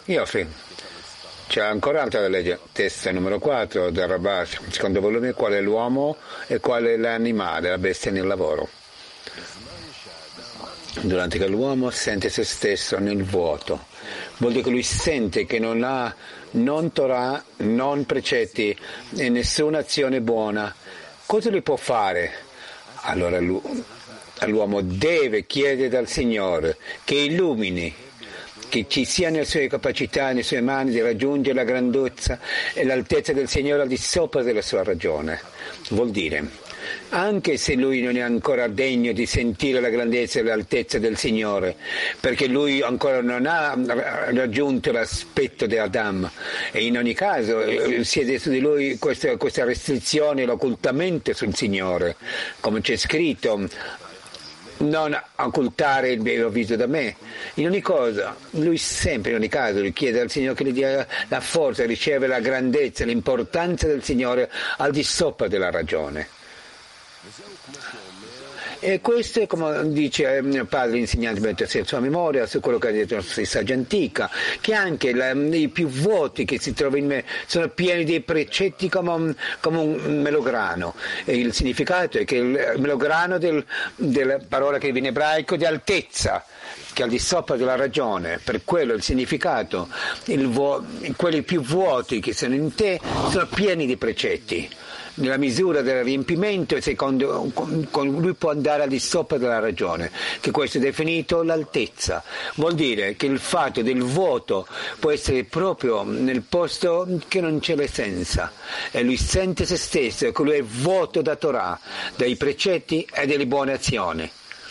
Iofi, c'è ancora un'altra legge, testa numero 4 del Rabbah, secondo volume, qual è l'uomo e qual è l'animale, la bestia nel lavoro. Durante che l'uomo sente se stesso nel vuoto, vuol dire che lui sente che non ha non Torah, non precetti e nessuna azione buona. Cosa lui può fare? Allora l'uomo deve chiedere dal Signore che illumini, che ci sia nelle sue capacità, nelle sue mani di raggiungere la grandezza e l'altezza del Signore al di sopra della sua ragione. Vuol dire, anche se lui non è ancora degno di sentire la grandezza e l'altezza del Signore, perché lui ancora non ha raggiunto l'aspetto di Adam, e in ogni caso siede su di lui questa restrizione, l'occultamento sul Signore, come c'è scritto: non occultare il bene visto da me. In ogni cosa, lui sempre, in ogni caso, lui chiede al Signore che gli dia la forza, riceve la grandezza, l'importanza del Signore al di sopra della ragione. E questo è come dice mio padre l'insegnante, mettersi a sua memoria su quello che ha detto la nostra saggia antica, che anche i più vuoti che si trovano in me sono pieni di precetti come un melograno, e il significato è che il melograno della parola che viene in ebraico di altezza, che è al di sopra della ragione, per quello il significato, quelli più vuoti che sono in te sono pieni di precetti. Nella misura del riempimento, secondo lui può andare al di sopra della ragione, che questo è definito l'altezza. Vuol dire che il fatto del vuoto può essere proprio nel posto che non c'è l'essenza, e lui sente se stesso che lui è vuoto da Torah, dai precetti e delle buone azioni.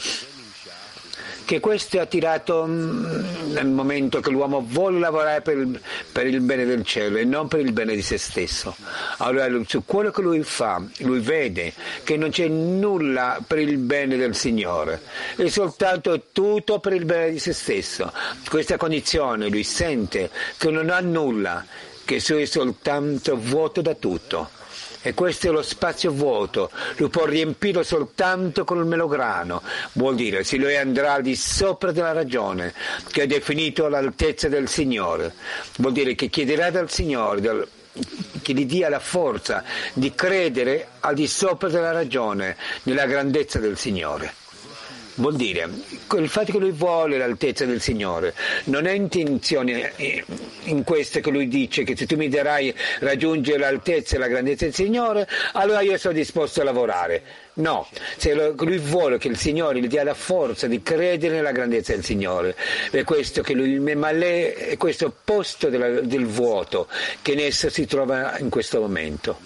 Che questo è attirato nel momento che l'uomo vuole lavorare per il bene del cielo e non per il bene di se stesso. Allora su quello che lui fa, lui vede che non c'è nulla per il bene del Signore, è soltanto tutto per il bene di se stesso. Questa condizione lui sente che non ha nulla, che è soltanto vuoto da tutto. E questo è lo spazio vuoto, lui può riempirlo soltanto con il melograno. Vuol dire, se lui andrà al di sopra della ragione, che è definito l'altezza del Signore, vuol dire che chiederà dal Signore che gli dia la forza di credere al di sopra della ragione, nella grandezza del Signore. Vuol dire, il fatto che lui vuole l'altezza del Signore non è intenzione in questo che lui dice che se tu mi darai raggiungere l'altezza e la grandezza del Signore, allora io sono disposto a lavorare. No, se lui vuole che il Signore gli dia la forza di credere nella grandezza del Signore, è questo che lui, ma lei è questo posto del vuoto che in esso si trova in questo momento.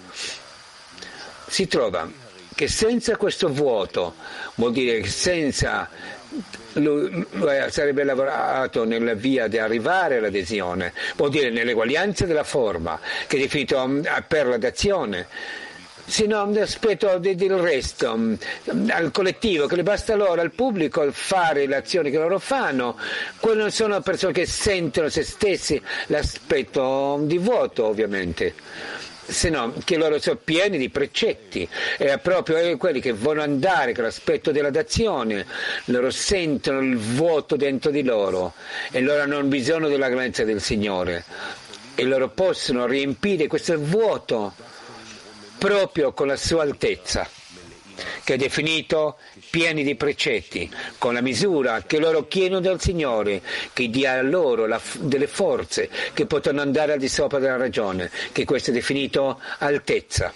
Si trova che senza questo vuoto, vuol dire che senza lui sarebbe lavorato nella via di arrivare all'adesione, vuol dire nell'eguaglianza della forma, che è definito per l'azione, se no aspetto del resto, al collettivo, che le basta loro, al pubblico, fare le azioni che loro fanno. Quelle non sono persone che sentono se stessi l'aspetto di vuoto, ovviamente, se no che loro sono pieni di precetti, e proprio quelli che vogliono andare con l'aspetto della dazione, loro sentono il vuoto dentro di loro e loro hanno bisogno della grazia del Signore, e loro possono riempire questo vuoto proprio con la sua altezza, che è definito pieni di precetti, con la misura che loro chiedono dal Signore, che dia loro delle forze che possono andare al di sopra della ragione, che questo è definito altezza.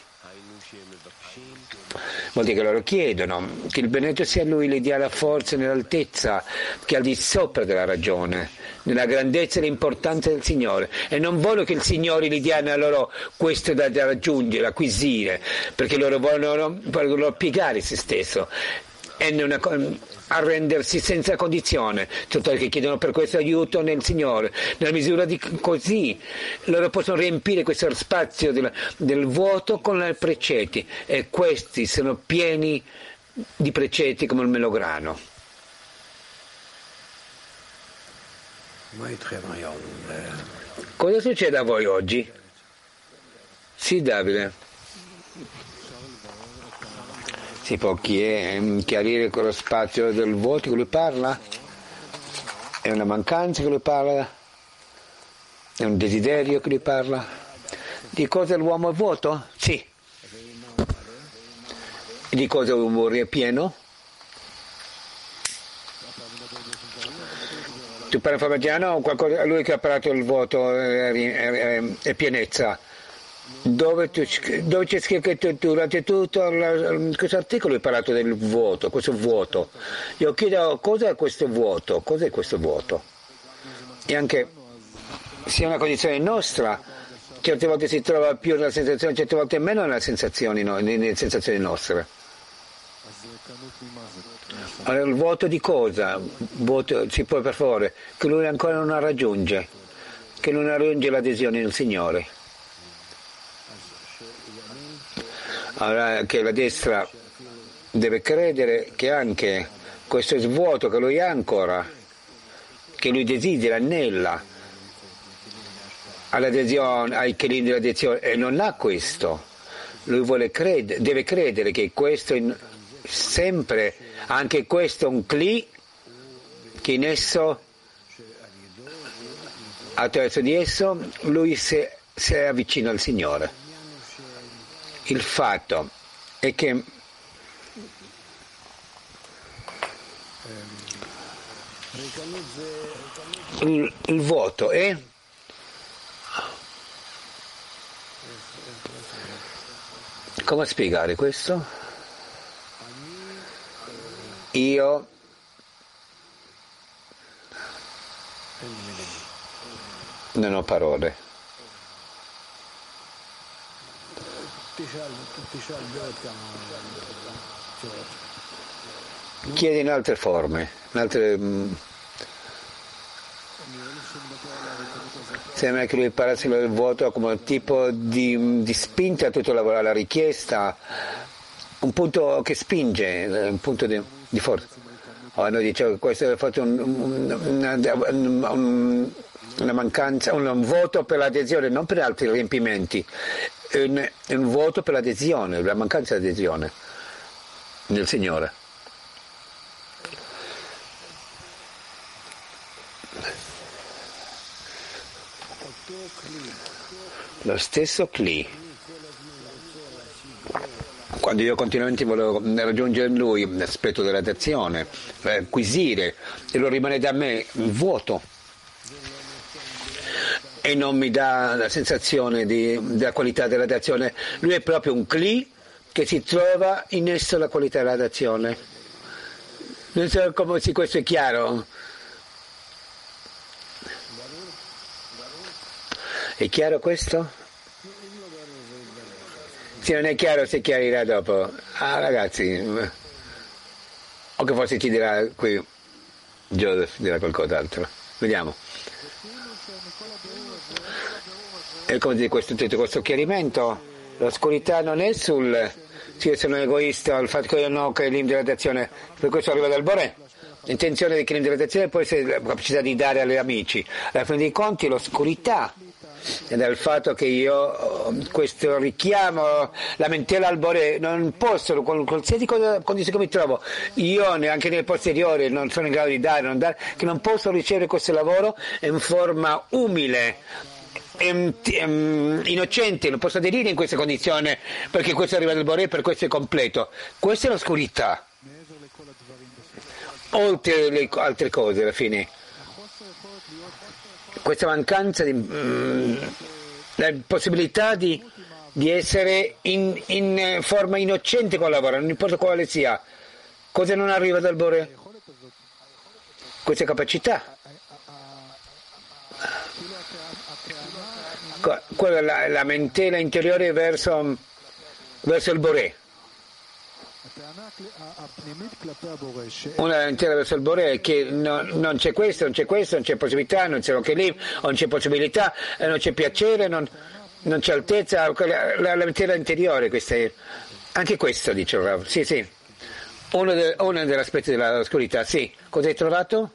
Vuol dire che loro chiedono che il benedetto sia Lui, gli dia la forza nell'altezza che è al di sopra della ragione, nella grandezza e l'importanza del Signore, e non vogliono che il Signore gli dia a loro questo da raggiungere, acquisire, perché loro vogliono piegare se stesso e arrendersi senza condizione, tutto che chiedono per questo aiuto nel Signore, nella misura di così loro possono riempire questo spazio del vuoto con i precetti, e questi sono pieni di precetti come il melograno. Cosa succede a voi oggi? Sì, Davide. Si può chiarire quello spazio del vuoto che lui parla? È una mancanza che lui parla? È un desiderio che lui parla. Di cosa l'uomo è vuoto? Sì. E di cosa l'uomo è pieno? Tu parli farmagiano o qualcosa? Lui che ha parlato del vuoto è pienezza. Dove c'è scritto durante tutto questo articolo hai parlato del vuoto, questo vuoto. Io chiedo cosa è questo vuoto? Cos'è questo vuoto? E anche se è una condizione nostra, certe volte si trova più nella sensazione, certe volte meno nelle sensazioni nostre. Allora, il vuoto di cosa? Vuoto, si può per favore, che lui ancora non raggiunge, che non raggiunge l'adesione nel Signore. Allora che la destra deve credere che anche questo svuoto che lui ha ancora, che lui desidera, anela all'adesione, ai kelim dell'adesione, e non ha questo. Lui deve credere che questo sempre, anche questo è un cli, che in esso, attraverso di esso, lui si avvicina al Signore. Il fatto è che il vuoto è come spiegare questo? Io non ho parole. Chiede in altre forme, sembra che lui parlasse del vuoto come un tipo di spinta a tutto lavoro, la richiesta, un punto che spinge, un punto di forza. Noi diciamo che questo è fatto una mancanza, un voto per l'adesione, non per altri riempimenti, un voto per l'adesione, la mancanza di adesione nel Signore. Lo stesso Kli. Quando io continuamente volevo raggiungere in lui l'aspetto della dazione, acquisire, e lo rimane da me vuoto. E non mi dà la sensazione della qualità della dazione. Lui è proprio un Kli che si trova in esso la qualità della dazione. Non so come se questo è chiaro. È chiaro questo? Se non è chiaro, si chiarirà dopo. Ragazzi, o che forse ci dirà qui Joseph, dirà qualcos'altro. Vediamo. E come di tutto questo chiarimento, l'oscurità non è se io sono egoista, il fatto che io non ho kelim di radiazione, per questo arriva dal Boré. L'intenzione di kelim di radiazione può essere la capacità di dare agli amici. Alla fine dei conti l'oscurità è dal fatto che io questo richiamo, lamentela al Boré, non posso, con qualsiasi condizione che mi trovo, io neanche nel posteriore non sono in grado di dare, che non posso ricevere questo lavoro in forma umile, innocente, non posso aderire in questa condizione perché questo arriva dal Boré, per questo è completo. Questa è l'oscurità, oltre le altre cose alla fine. Questa mancanza la possibilità di essere in forma innocente con il lavoro, non importa quale sia, cosa non arriva dal Boré? Questa capacità. Quella la mentela interiore verso il Boré. Una lamentela verso il Boré che non c'è questo, non c'è possibilità, non c'è kelim, non c'è possibilità, non c'è piacere, non c'è altezza, la lamentela interiore, anche questo dice il Rav. Sì. Uno degli aspetti dell'oscurità, sì. Cosa hai trovato?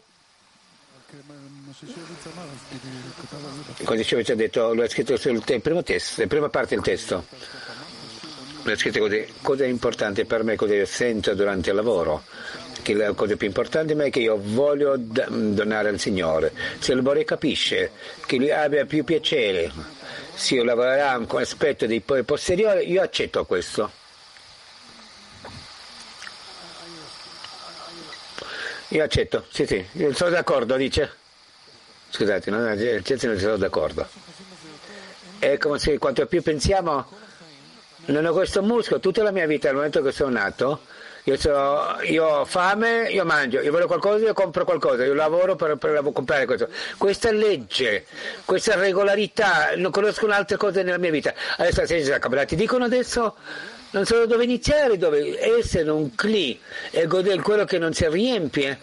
Cosa ci ha detto, lo ha scritto sul primo testo, la prima parte del testo. Lo ha scritto così, cosa è importante per me, cosa io sento durante il lavoro. che la cosa più importante per me è che io voglio donare al Signore. Se il Bore capisce che lui abbia più piacere, se io lavorerà con aspetto dei posteriori, io accetto questo. Io accetto, sì, sono d'accordo, dice. Scusate, non sono d'accordo. È come se quanto più pensiamo, non ho questo muscolo, tutta la mia vita, al momento che sono nato, io ho fame, io mangio, io voglio qualcosa, io compro qualcosa, io lavoro per comprare questo. Questa legge, questa regolarità, non conosco un'altra cosa nella mia vita. Adesso ti dicono adesso, non so dove iniziare, dove essere un cli e godere quello che non si riempie.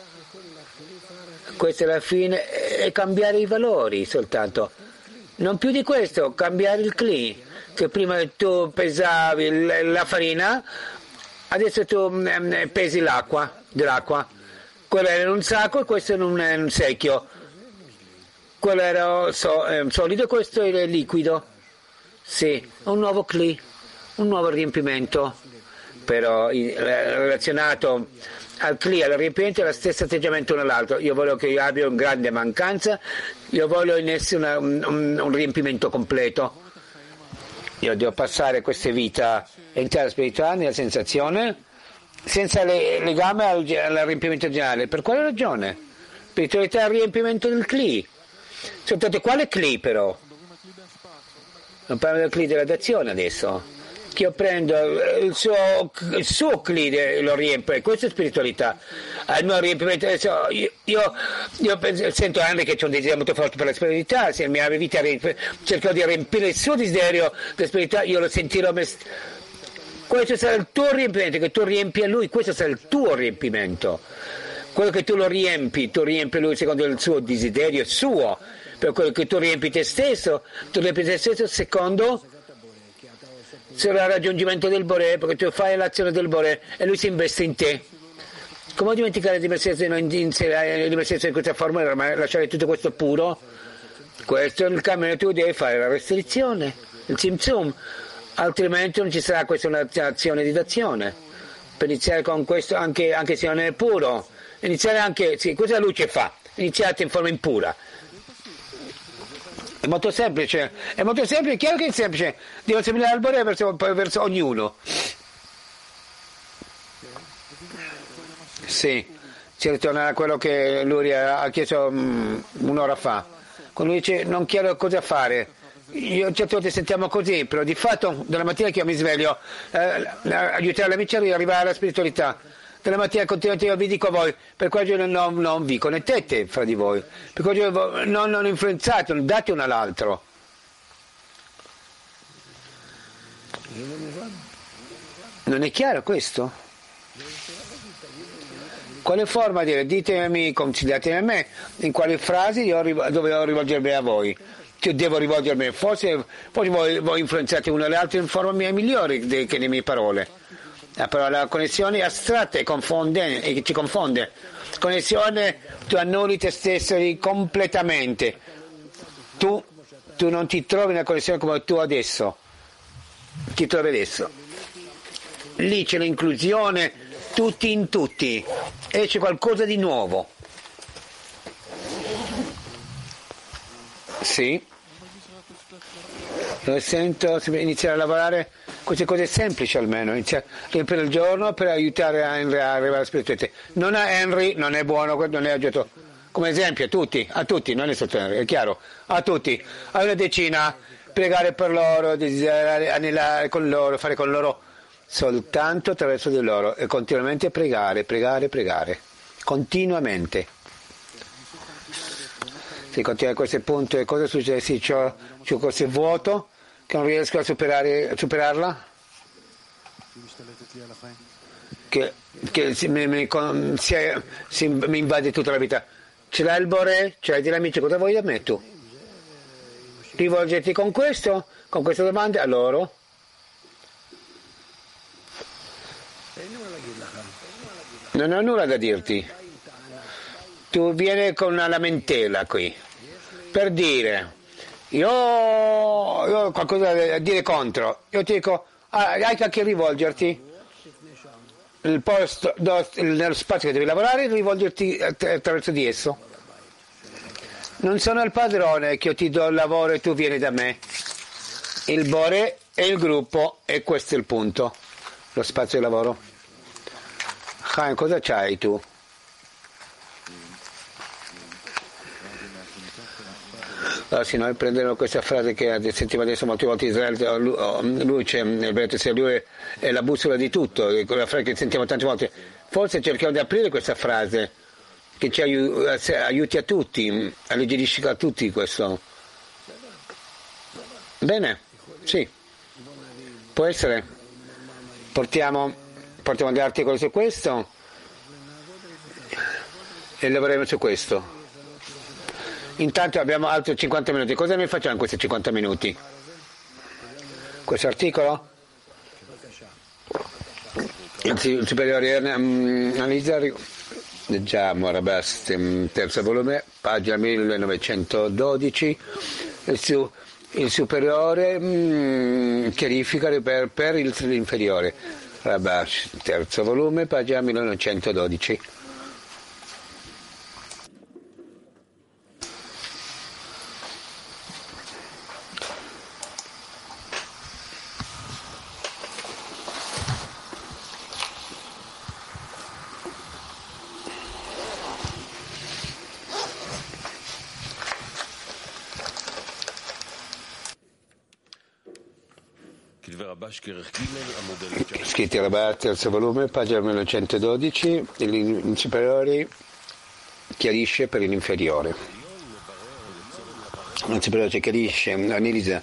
Questa è la fine, è cambiare i valori soltanto. Non più di questo, cambiare il cli. Che prima tu pesavi la farina, adesso tu pesi dell'acqua. Quello era in un sacco e questo in un secchio. Quello era solido e questo era liquido. Sì, un nuovo cli, un nuovo riempimento. Però relazionato al cli, al riempimento, è lo stesso atteggiamento uno all'altro. Io voglio che io abbia una grande mancanza, io voglio in esso un riempimento completo. Io devo passare questa vita intera spirituale nella sensazione senza legame al riempimento generale. Per quale ragione? Spiritualità al riempimento del cli. Soltanto quale cli però? Non parlo del cli della dazione adesso. Che io prendo il suo cli lo riempio, e questa è spiritualità. Al mio riempimento adesso io sento anche che c'è un desiderio molto forte per la spiritualità, se nella mia vita cercherò di riempire il suo desiderio della spiritualità, io lo sentirò. Questo sarà il tuo riempimento, che tu riempi a lui, questo sarà il tuo riempimento. Quello che tu lo riempi lui secondo il suo desiderio suo, per quello che tu riempi te stesso secondo sarà il raggiungimento del Bore, perché tu fai l'azione del Bore e lui si investe in te. Come dimenticare di mettersi in questa forma, ma lasciare tutto questo puro? Questo è il cammino, tu devi fare la restrizione, il tzimtzum, altrimenti non ci sarà questa azione di dazione. Per iniziare con questo, anche se non è puro, iniziare anche, sì, questa luce fa, iniziate in forma impura. È molto semplice, chiaro che è semplice, devo seminare al Bore verso ognuno. Sì, si ritorna a quello che lui ha chiesto un'ora fa. Quando lui dice non chiedo cosa fare, io certe volte sentiamo così, però di fatto dalla mattina che io mi sveglio, aiutare l'amici a arrivare alla spiritualità. Dalla mattina continuamente io vi dico a voi, per quel giorno non vi connettete fra di voi, per quel giorno non influenzate, non date uno all'altro. Non è chiaro questo? Quale forma dire? Ditemi, consigliatemi a me, in quali frasi dovevo rivolgermi a voi. Che devo rivolgermi, forse voi influenzate uno all'altro in forma migliore che le mie parole. Però la connessione è astratta e ci confonde. Connessione, tu annulli te stesso completamente. Tu non ti trovi nella connessione come tu adesso. Ti trovi adesso. Lì c'è l'inclusione, tutti in tutti. E c'è qualcosa di nuovo. Sì. Lo sento iniziare a lavorare queste cose semplici almeno, iniziare a riempire il giorno per aiutare a arrivare alla spiritualità. Non a Henry, non è buono, non è aggiunto. Come esempio a tutti, non è sotto Henry, è chiaro, a tutti, a una decina, pregare per loro, desiderare, anelare con loro, fare con loro soltanto attraverso di loro e continuamente pregare, continuamente. Se continua a questo punto, cosa succede? Sì, c'ho questo vuoto che non riesco a superarla, che mi invade tutta la vita. Ce l'hai il Bore? Ce l'hai degli amici? Cosa vuoi da me tu? Rivolgerti con queste domande a loro. Non ho nulla da dirti. Tu vieni con una lamentela qui per dire io ho qualcosa da dire contro. Io ti dico hai a chi rivolgerti. il posto, nello spazio che devi lavorare, rivolgerti attraverso di esso. Non sono il padrone che io ti do il lavoro e tu vieni da me. Il Bore è il gruppo e questo è il punto, lo spazio di lavoro. Chaim, cosa c'hai tu? Allora, sì, noi prenderemo questa frase che sentiamo adesso molte volte Israele, luce, lui è la bussola di tutto, è quella frase che sentiamo tante volte. Forse cerchiamo di aprire questa frase che ci aiuti a tutti, alleggerisci a tutti questo. Bene, sì, può essere. Portiamo degli articoli su questo e lavoreremo su questo. Intanto abbiamo altri 50 minuti. Cosa ne facciamo in questi 50 minuti? Questo articolo? Il superiore analizza. Leggiamo Rabas, terzo volume, pagina 1912. Il superiore chiarifica per l'inferiore. Rabas, terzo volume, pagina 1912. Scritti Rabat, terzo volume, pagina 1912, il superiore chiarisce per l'inferiore. Il superiore chiarisce, analizza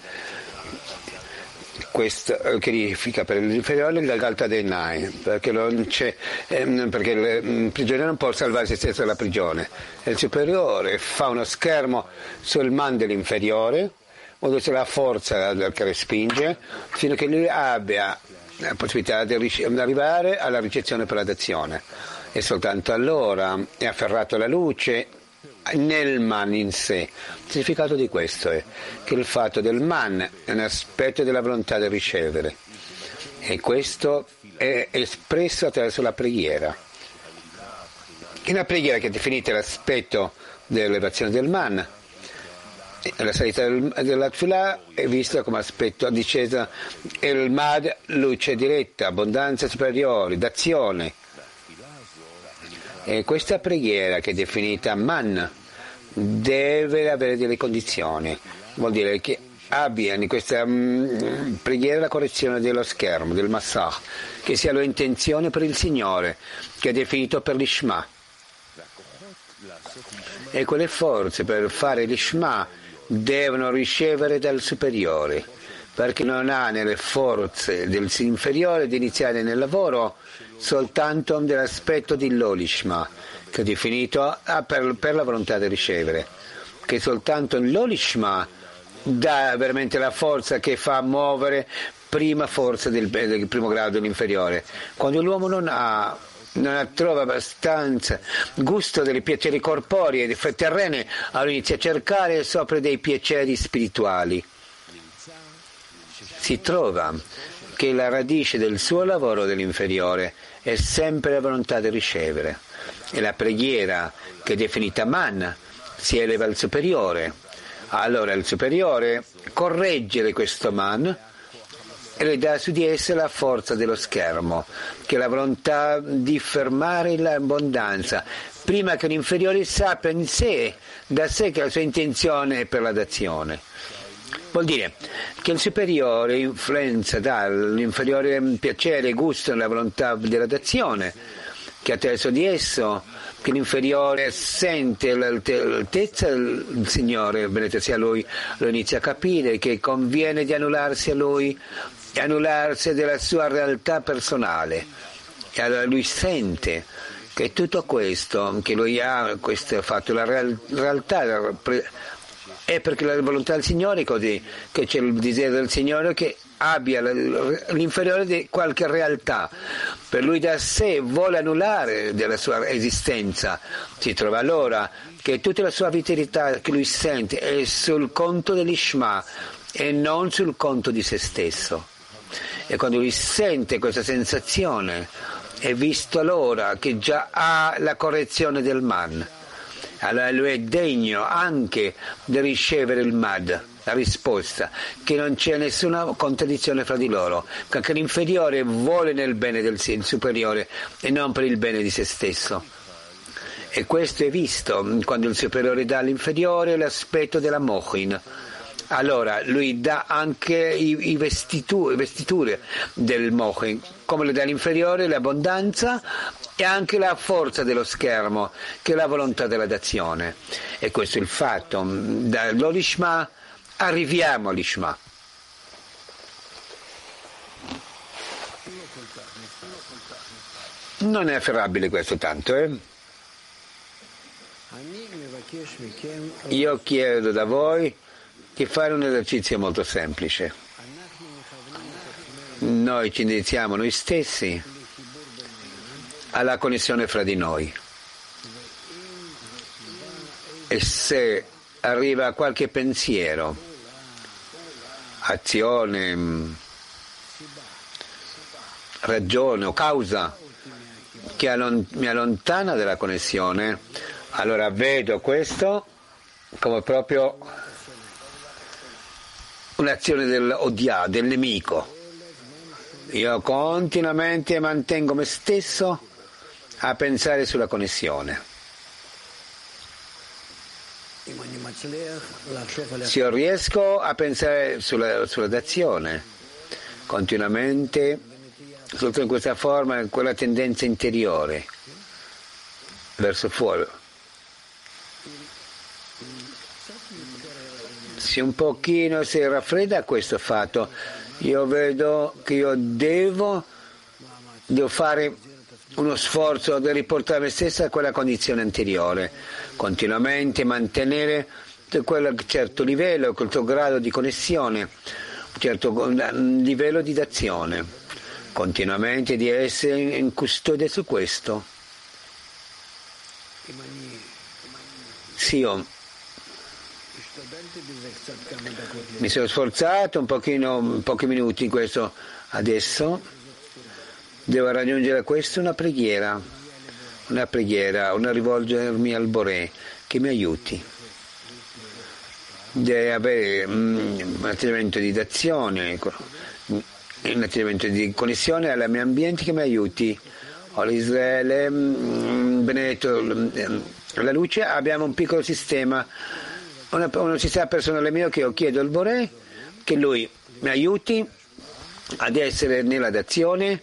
questo, chiarifica per l'inferiore la realtà dei Nai, perché non c'è, perché il prigioniero non può salvare se stesso dalla prigione. Il superiore fa uno schermo sul man dell'inferiore, dove c'è la forza che respinge, fino a che lui abbia la possibilità di arrivare alla ricezione per la dazione. E soltanto allora è afferrato alla luce nel man in sé. Il significato di questo è che il fatto del man è un aspetto della volontà di ricevere, e questo è espresso attraverso la preghiera. Una preghiera che è definita l'aspetto dell'elevazione del man. La salita della Tfilah è vista come aspetto discesa, il Mad, luce diretta, abbondanza superiore, d'azione. E questa preghiera, che è definita Man, deve avere delle condizioni. Vuol dire che abbia in questa preghiera la correzione dello schermo, del Massah, che sia l'intenzione per il Signore, che è definito per l'Ishma. E quelle forze per fare l'Ishma devono ricevere dal superiore, perché non ha nelle forze dell'inferiore di iniziare nel lavoro soltanto dell'aspetto di l'olishma, che è definito per la volontà di ricevere, che soltanto l'olishma dà veramente la forza che fa muovere prima forza del primo grado dell'inferiore. Quando l'uomo non trova abbastanza gusto dei piaceri corporei e terreni, allora inizia a cercare sopra dei piaceri spirituali. Si trova che la radice del suo lavoro dell'inferiore è sempre la volontà di ricevere, e la preghiera, che è definita man, si eleva al superiore. Allora il superiore corregge questo man e le dà su di essa la forza dello schermo, che è la volontà di fermare l'abbondanza, prima che l'inferiore sappia in sé, da sé, che la sua intenzione è per la dazione. Vuol dire che il superiore influenza dall'inferiore piacere e gusto nella volontà della dazione, che attraverso di esso che l'inferiore sente l'altezza del Signore, benedetto sia Lui, lo inizia a capire che conviene di annullarsi a Lui e annullarsi della sua realtà personale. E allora lui sente che tutto questo, che lui ha questo fatto, la realtà è perché la volontà del Signore è così, che c'è il desiderio del Signore che abbia l'inferiore di qualche realtà. Per lui da sé vuole annullare della sua esistenza. Si trova allora che tutta la sua vitalità che lui sente è sul conto dell'Ishma e non sul conto di se stesso. E quando lui sente questa sensazione e visto allora che già ha la correzione del man, allora lui è degno anche di ricevere il mad, la risposta, che non c'è nessuna contraddizione fra di loro, perché l'inferiore vuole nel bene del superiore e non per il bene di se stesso. E questo è visto quando il superiore dà all'inferiore l'aspetto della mochin. Allora lui dà anche i vestiture del mochin, come le dà all'inferiore l'abbondanza e anche la forza dello schermo, che è la volontà della dazione. E questo è il fatto. Dall'Olishma arriviamo all'Ishma. Non è afferrabile questo tanto, Io chiedo da voi di fare un esercizio molto semplice. Noi ci indirizziamo noi stessi alla connessione fra di noi. E se arriva qualche pensiero, azione, ragione o causa che mi allontana dalla connessione, allora vedo questo come proprio un'azione dell'odia, del nemico. Io continuamente mantengo me stesso a pensare sulla connessione. Se io riesco a pensare sulla dazione continuamente, sotto in questa forma, quella tendenza interiore verso fuori, se un pochino si raffredda questo fatto, io vedo che io devo fare uno sforzo di riportare me stessa a quella condizione anteriore, continuamente mantenere quel certo livello, quel certo grado di connessione, un certo livello di dazione, continuamente di essere in custodia su questo. Sì, io mi sono sforzato pochi minuti in questo, adesso devo raggiungere questo una preghiera, una rivolgermi al Boré che mi aiuti, deve avere un atteggiamento di dazione, un atteggiamento di connessione al mio ambiente che mi aiuti. All'Israele, benedetto la luce, abbiamo un piccolo sistema, un sistema personale mio che io chiedo al Boré che lui mi aiuti ad essere nella dazione,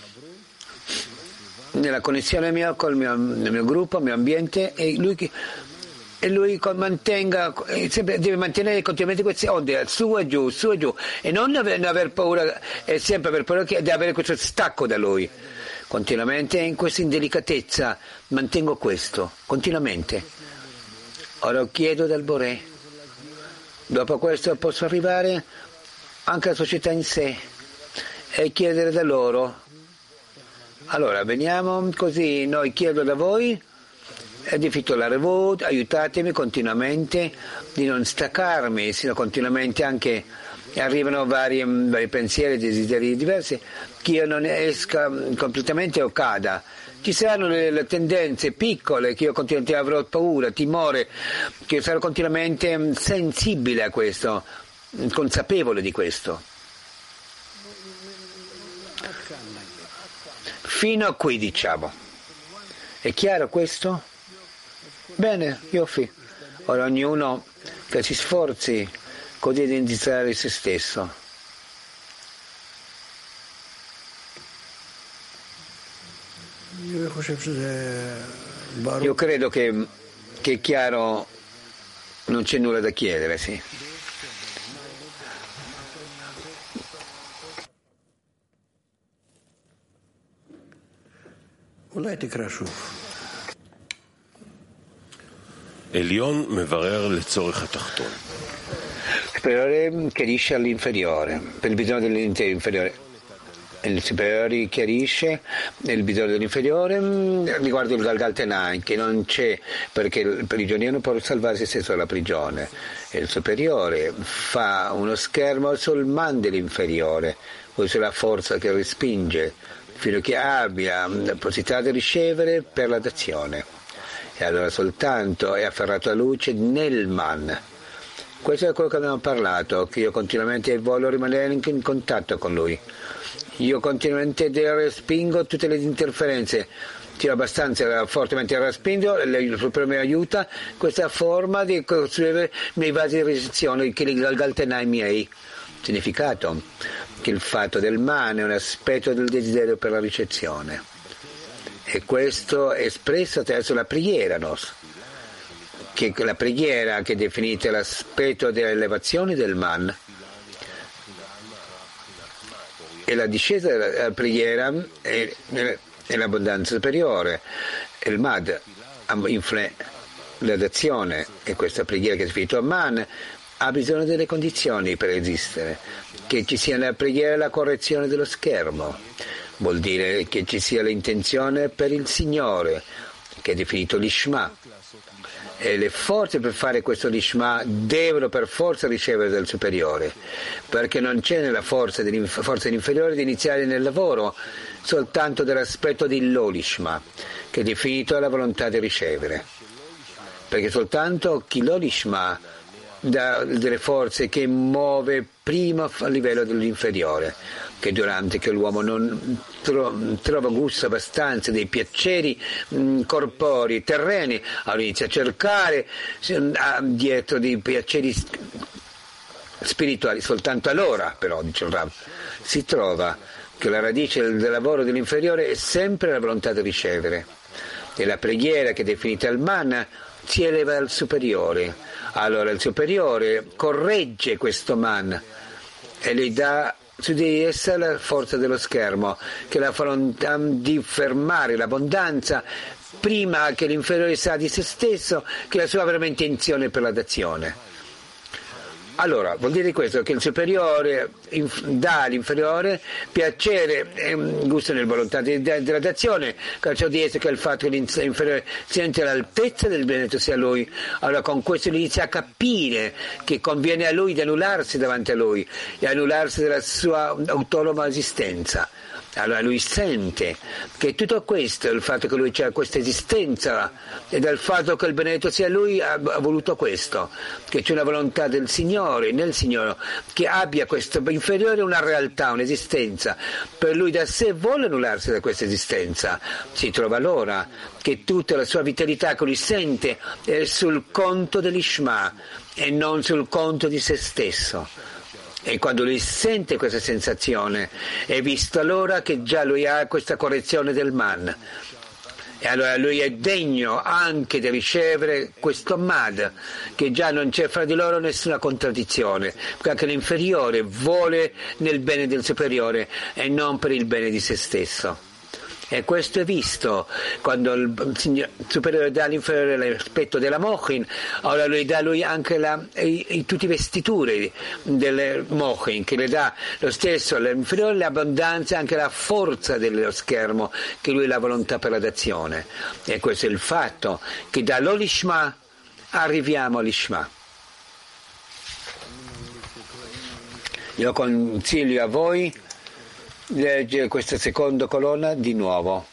nella connessione mia con il mio gruppo, il mio ambiente, e lui mantenga, deve mantenere continuamente queste onde su e giù, e non aver paura, e sempre aver paura di avere questo stacco da lui. Continuamente in questa indelicatezza mantengo questo, continuamente. Ora chiedo dal Boré. Dopo questo posso arrivare anche alla società in sé e chiedere da loro. Allora veniamo così, noi chiedo da voi, di fitolare voi, aiutatemi continuamente di non staccarmi, sino continuamente anche arrivano vari pensieri, desideri diversi, che io non esca completamente o cada. Ci saranno le tendenze piccole che io continuamente avrò paura, timore, che io sarò continuamente sensibile a questo, consapevole di questo. Fino a qui, diciamo. È chiaro questo? Bene, Yofi. Ora ognuno che si sforzi così di indirizzare se stesso. Io credo che è chiaro, non c'è nulla da chiedere, sì. עליון מברר לצורך התחתון. Superiore chiarisce all'inferiore, per il bisogno dell'inferiore. Il superiore chiarisce il bisogno dell'inferiore riguardo il Galgaltenai, che non c'è, perché il prigioniero può salvare se stesso dalla prigione. E il superiore fa uno schermo sul man dell'inferiore, o sulla forza che respinge, fino a che abbia la possibilità di ricevere per la dazione. E allora soltanto è afferrato a luce nel man. Questo è quello che abbiamo parlato, che io continuamente voglio rimanere in contatto con lui. Io continuamente respingo tutte le interferenze. Tiro abbastanza fortemente respingo, proprio mi aiuta questa forma di costruire i miei vasi di ricezione, che li galtenai miei. Significato che il fatto del man è un aspetto del desiderio per la ricezione. E questo è espresso attraverso la preghiera nostra. Che la preghiera che è definita l'aspetto dell'elevazione del man e la discesa della preghiera è l'abbondanza superiore, il mad infle la dazione, e questa preghiera che è definita man ha bisogno delle condizioni per esistere, che ci sia nella preghiera la correzione dello schermo, vuol dire che ci sia l'intenzione per il Signore, che è definito l'Ishma. E le forze per fare questo lishma devono per forza ricevere dal superiore, perché non c'è nella forza dell'inferiore di iniziare nel lavoro soltanto dell'aspetto di l'olishma, che è definito la volontà di ricevere, perché soltanto chi l'olishma dà delle forze che muove prima a livello dell'inferiore, che durante che l'uomo non trova gusto abbastanza dei piaceri corporei, terreni, allora inizia a cercare dietro dei piaceri spirituali. Soltanto allora, però, dice il Rav, si trova che la radice del lavoro dell'inferiore è sempre la volontà di ricevere, e la preghiera che è definita il man si eleva al superiore. Allora il superiore corregge questo man e gli dà su di essa la forza dello schermo, che è la volontà di fermare l'abbondanza prima che l'inferiore sa di se stesso, che la sua vera intenzione per la dazione. Allora, vuol dire questo, che il superiore dà all'inferiore piacere e gusto nella volontà della dazione, ciò di esso che è il fatto che l'inferiore sente l'altezza del benedetto sia lui. Allora con questo inizia a capire che conviene a lui di annullarsi davanti a lui e annullarsi della sua autonoma esistenza. Allora lui sente che tutto questo, il fatto che lui c'è questa esistenza e dal fatto che il benedetto sia lui ha voluto questo, che c'è una volontà del Signore, nel Signore, che abbia questo inferiore una realtà, un'esistenza, per lui da sé vuole annullarsi da questa esistenza. Si trova allora che tutta la sua vitalità che lui sente è sul conto dell'Ishma e non sul conto di se stesso. E quando lui sente questa sensazione è visto allora che già lui ha questa correzione del man, e allora lui è degno anche di ricevere questo mad, che già non c'è fra di loro nessuna contraddizione, perché l'inferiore vuole nel bene del superiore e non per il bene di se stesso. E questo è visto quando il superiore dà all'inferiore l'aspetto della mochin, allora lui dà lui anche tutte le vestiture delle mochin, che le dà lo stesso all'inferiore l'abbondanza e anche la forza dello schermo, che lui ha la volontà per la dazione. E questo è il fatto che dall'olishma arriviamo all'ishma. Io consiglio a voi leggere questa seconda colonna di nuovo.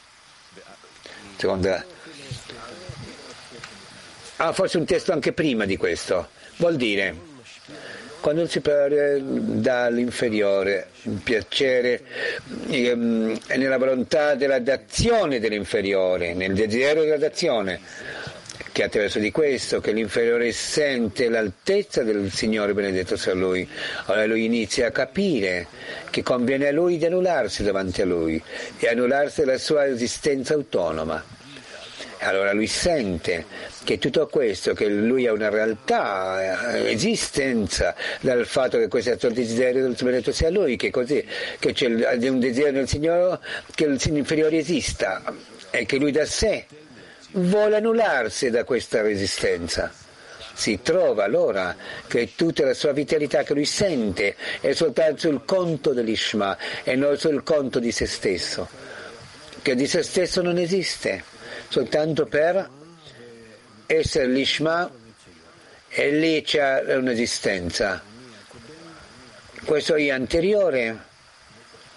Forse un testo anche prima di questo. Vuol dire, quando il superiore dà all'inferiore il piacere e nella volontà della dazione dell'inferiore, nel desiderio della dazione, che attraverso di questo che l'inferiore sente l'altezza del Signore benedetto sia lui, allora lui inizia a capire che conviene a lui di annullarsi davanti a lui e annullarsi della sua esistenza autonoma. Allora lui sente che tutto questo, che lui ha una realtà, esistenza, dal fatto che questo è il desiderio del benedetto sia lui, che così, che c'è un desiderio del Signore che il inferiore esista e che lui da sé vuole annullarsi da questa resistenza. Si trova allora che tutta la sua vitalità che lui sente è soltanto sul conto dell'Ishma e non sul conto di se stesso, che di se stesso non esiste, soltanto per essere l'Ishma, e lì c'è un'esistenza. Questo è anteriore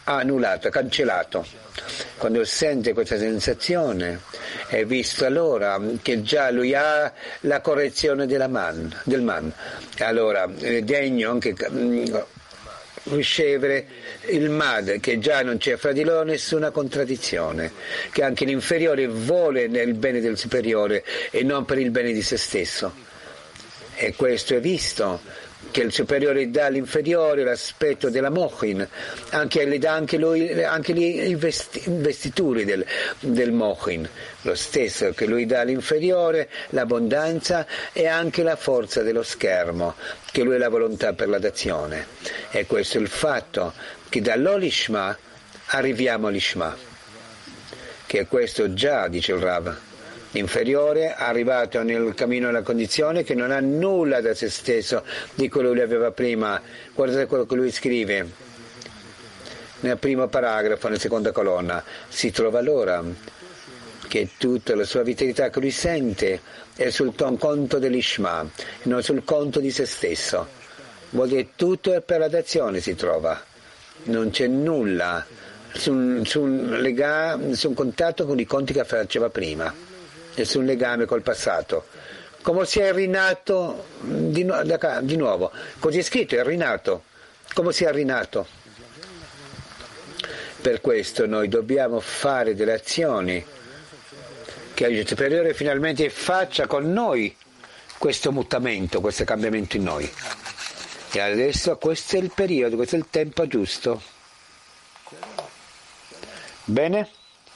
annullato, cancellato. Quando sente questa sensazione è visto allora che già lui ha la correzione del man. Allora è degno anche ricevere il mad, che già non c'è fra di loro nessuna contraddizione, che anche l'inferiore vuole nel bene del superiore e non per il bene di se stesso. E questo è visto, che il superiore dà all'inferiore l'aspetto della mochin, le dà anche lì i vestituri del mochin, lo stesso che lui dà all'inferiore, l'abbondanza e anche la forza dello schermo, che lui è la volontà per la dazione. E questo è il fatto che dall'olishma arriviamo all'ishma, che è questo già, dice il Rav. L'inferiore è arrivato nel cammino alla condizione che non ha nulla da se stesso di quello che lui aveva prima. Guardate quello che lui scrive nel primo paragrafo, nella seconda colonna. Si trova allora che tutta la sua vitalità che lui sente è sul conto dell'Ishma e non sul conto di se stesso. Vuol dire tutto è per la dazione si trova. Non c'è nulla su un contatto con i conti che faceva prima. Nessun legame col passato, come si è rinato di nuovo, così è scritto, è rinato, come si è rinato. Per questo noi dobbiamo fare delle azioni che il superiore finalmente faccia con noi questo mutamento, questo cambiamento in noi. E adesso questo è il periodo, questo è il tempo giusto. Bene?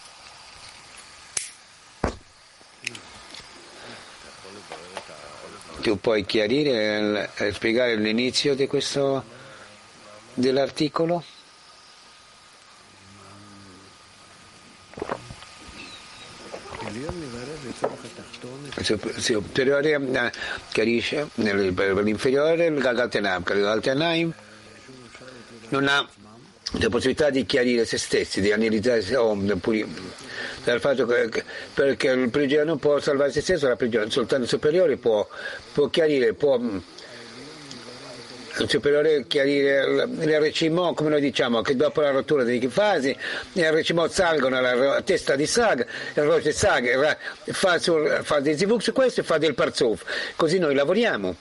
Tu puoi chiarire e spiegare l'inizio di dell'articolo? Il superiore chiarisce per l'inferiore il Galgaltenaim non ha la possibilità di chiarire se stessi, di analizzare dal fatto che perché il prigioniero non può salvare se stesso, la prigione soltanto il superiore può chiarire, il superiore chiarire le recimò, come noi diciamo, che dopo la rottura delle fasi le recimò salgono alla testa di Sag, il roce Sag fa dei zivuk su questo e fa del parzuf, così noi lavoriamo.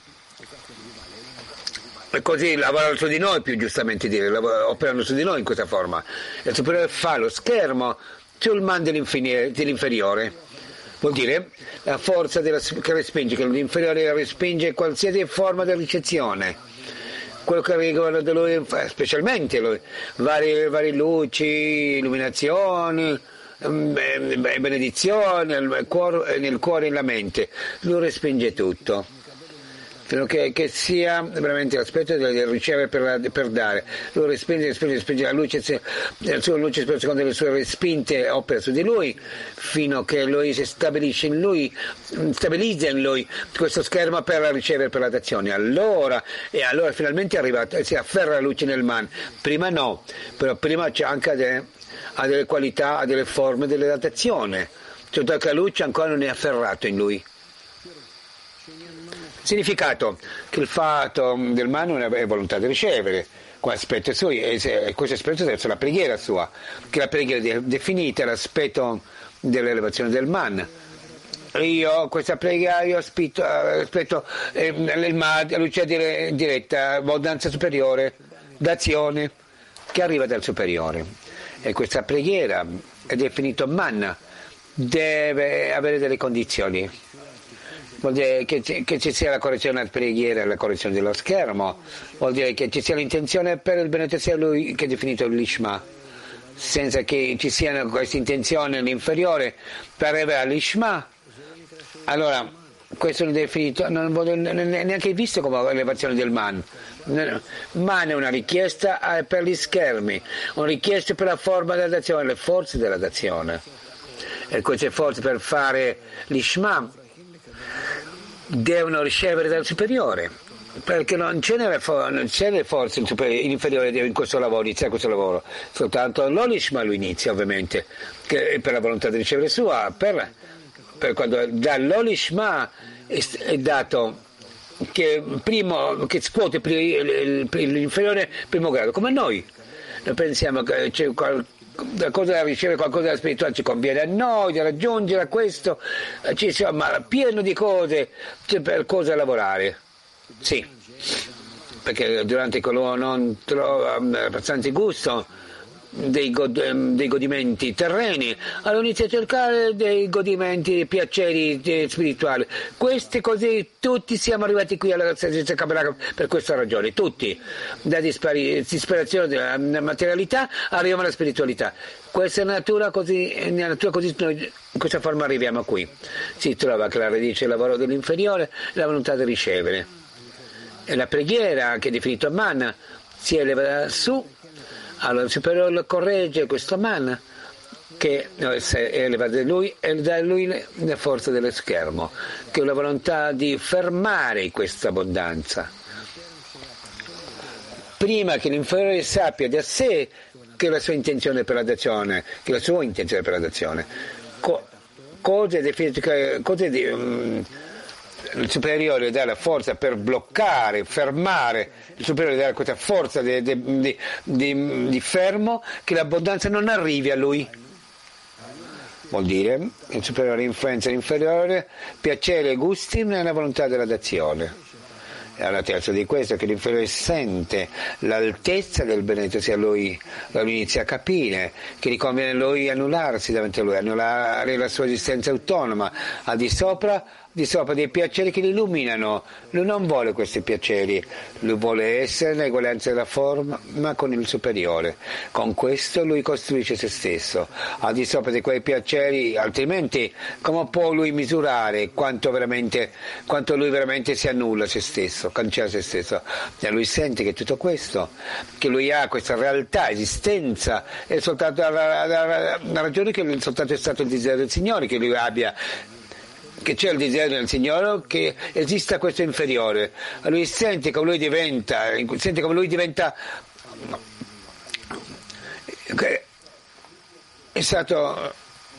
E così lavorano su di noi, più giustamente dire, operano su di noi in questa forma. Il superiore fa lo schermo sul man dell'inferiore. Vuol dire la forza che respinge, che l'inferiore respinge qualsiasi forma di ricezione. Quello che riguarda da lui, specialmente lui, varie luci, illuminazioni, benedizioni nel cuore e nella mente. Lui respinge tutto. Che sia veramente l'aspetto del ricevere per dare. Lui respinge la luce, secondo le sue respinte opera su di lui, fino a che lui si stabilizza in lui questo schermo per ricevere per la dazione. Allora finalmente è arrivato, si afferra la luce nel man. Prima no, però prima c'è anche ha delle qualità, ha delle forme della datazione, cioè che la luce ancora non è afferrato in lui. Significato che il fatto del man è volontà di ricevere, aspetto suo, e questo aspetto deve essere la preghiera sua, che la preghiera è definita l'aspetto dell'elevazione del man. Questa preghiera io aspetto il man, la luce diretta, abbondanza superiore, d'azione che arriva dal superiore. E questa preghiera è definita man, deve avere delle condizioni. Vuol dire che ci sia la correzione della preghiera e la correzione dello schermo, vuol dire che ci sia l'intenzione per il benedetto lui che è definito l'Ishma, senza che ci sia questa intenzione nell'inferiore per arrivare all'Ishma. Allora, questo è definito, non voglio neanche visto come elevazione del man. Man è una richiesta per gli schermi, una richiesta per la forma della dazione, le forze della dazione. E queste forze per fare l'Ishma devono ricevere dal superiore, perché non c'è le forze l'inferiore in questo lavoro, inizia questo lavoro, soltanto l'olishma lo inizia ovviamente, che è per la volontà di ricevere sua, per quando dall'olishma è dato che scuote l'inferiore primo grado, come noi. Noi pensiamo che c'è qualcosa da ricevere, qualcosa da spirituale ci conviene a noi, di raggiungere questo, ci siamo pieno di cose, c'è per cosa lavorare. Sì, perché durante che uno non trova abbastanza gusto dei godimenti terreni, allora inizia a cercare dei godimenti, dei piaceri spirituali. Queste cose, tutti siamo arrivati qui alla senza Kabbalah per questa ragione, tutti, da disperazione della materialità arriviamo alla spiritualità. Questa natura così, nella natura così noi in questa forma arriviamo qui. Si trova che la radice del lavoro dell'inferiore è la volontà di ricevere. E la preghiera, che è definito manna, si eleva su. Allora il superiore corregge questo manna che eleva da lui e dà a lui la forza dello schermo, che è la volontà di fermare questa abbondanza. Prima che l'inferiore sappia da sé che la sua intenzione per la dazione, che la sua intenzione per la dazione, il superiore dà la forza per bloccare, fermare, il superiore dà questa forza di fermo che l'abbondanza non arrivi a lui. Vuol dire il superiore influenza l'inferiore, piacere e gusti nella volontà della dazione. E alla terza di questo che l'inferiore sente l'altezza del benedetto sia lui inizia a capire che gli conviene a lui annullarsi davanti a lui, annullare la sua esistenza autonoma, al di sopra dei piaceri che li illuminano. Lui non vuole questi piaceri, lui vuole essere nell'eguaglianza della forma ma con il superiore. Con questo lui costruisce se stesso al di sopra di quei piaceri, altrimenti come può lui misurare quanto lui veramente si annulla se stesso, cancella se stesso? E lui sente che tutto questo, che lui ha questa realtà, esistenza, è soltanto la ragione che soltanto è stato il desiderio del Signore che lui abbia, che c'è il desiderio del Signore che esista questo inferiore. Lui sente come lui diventa è stato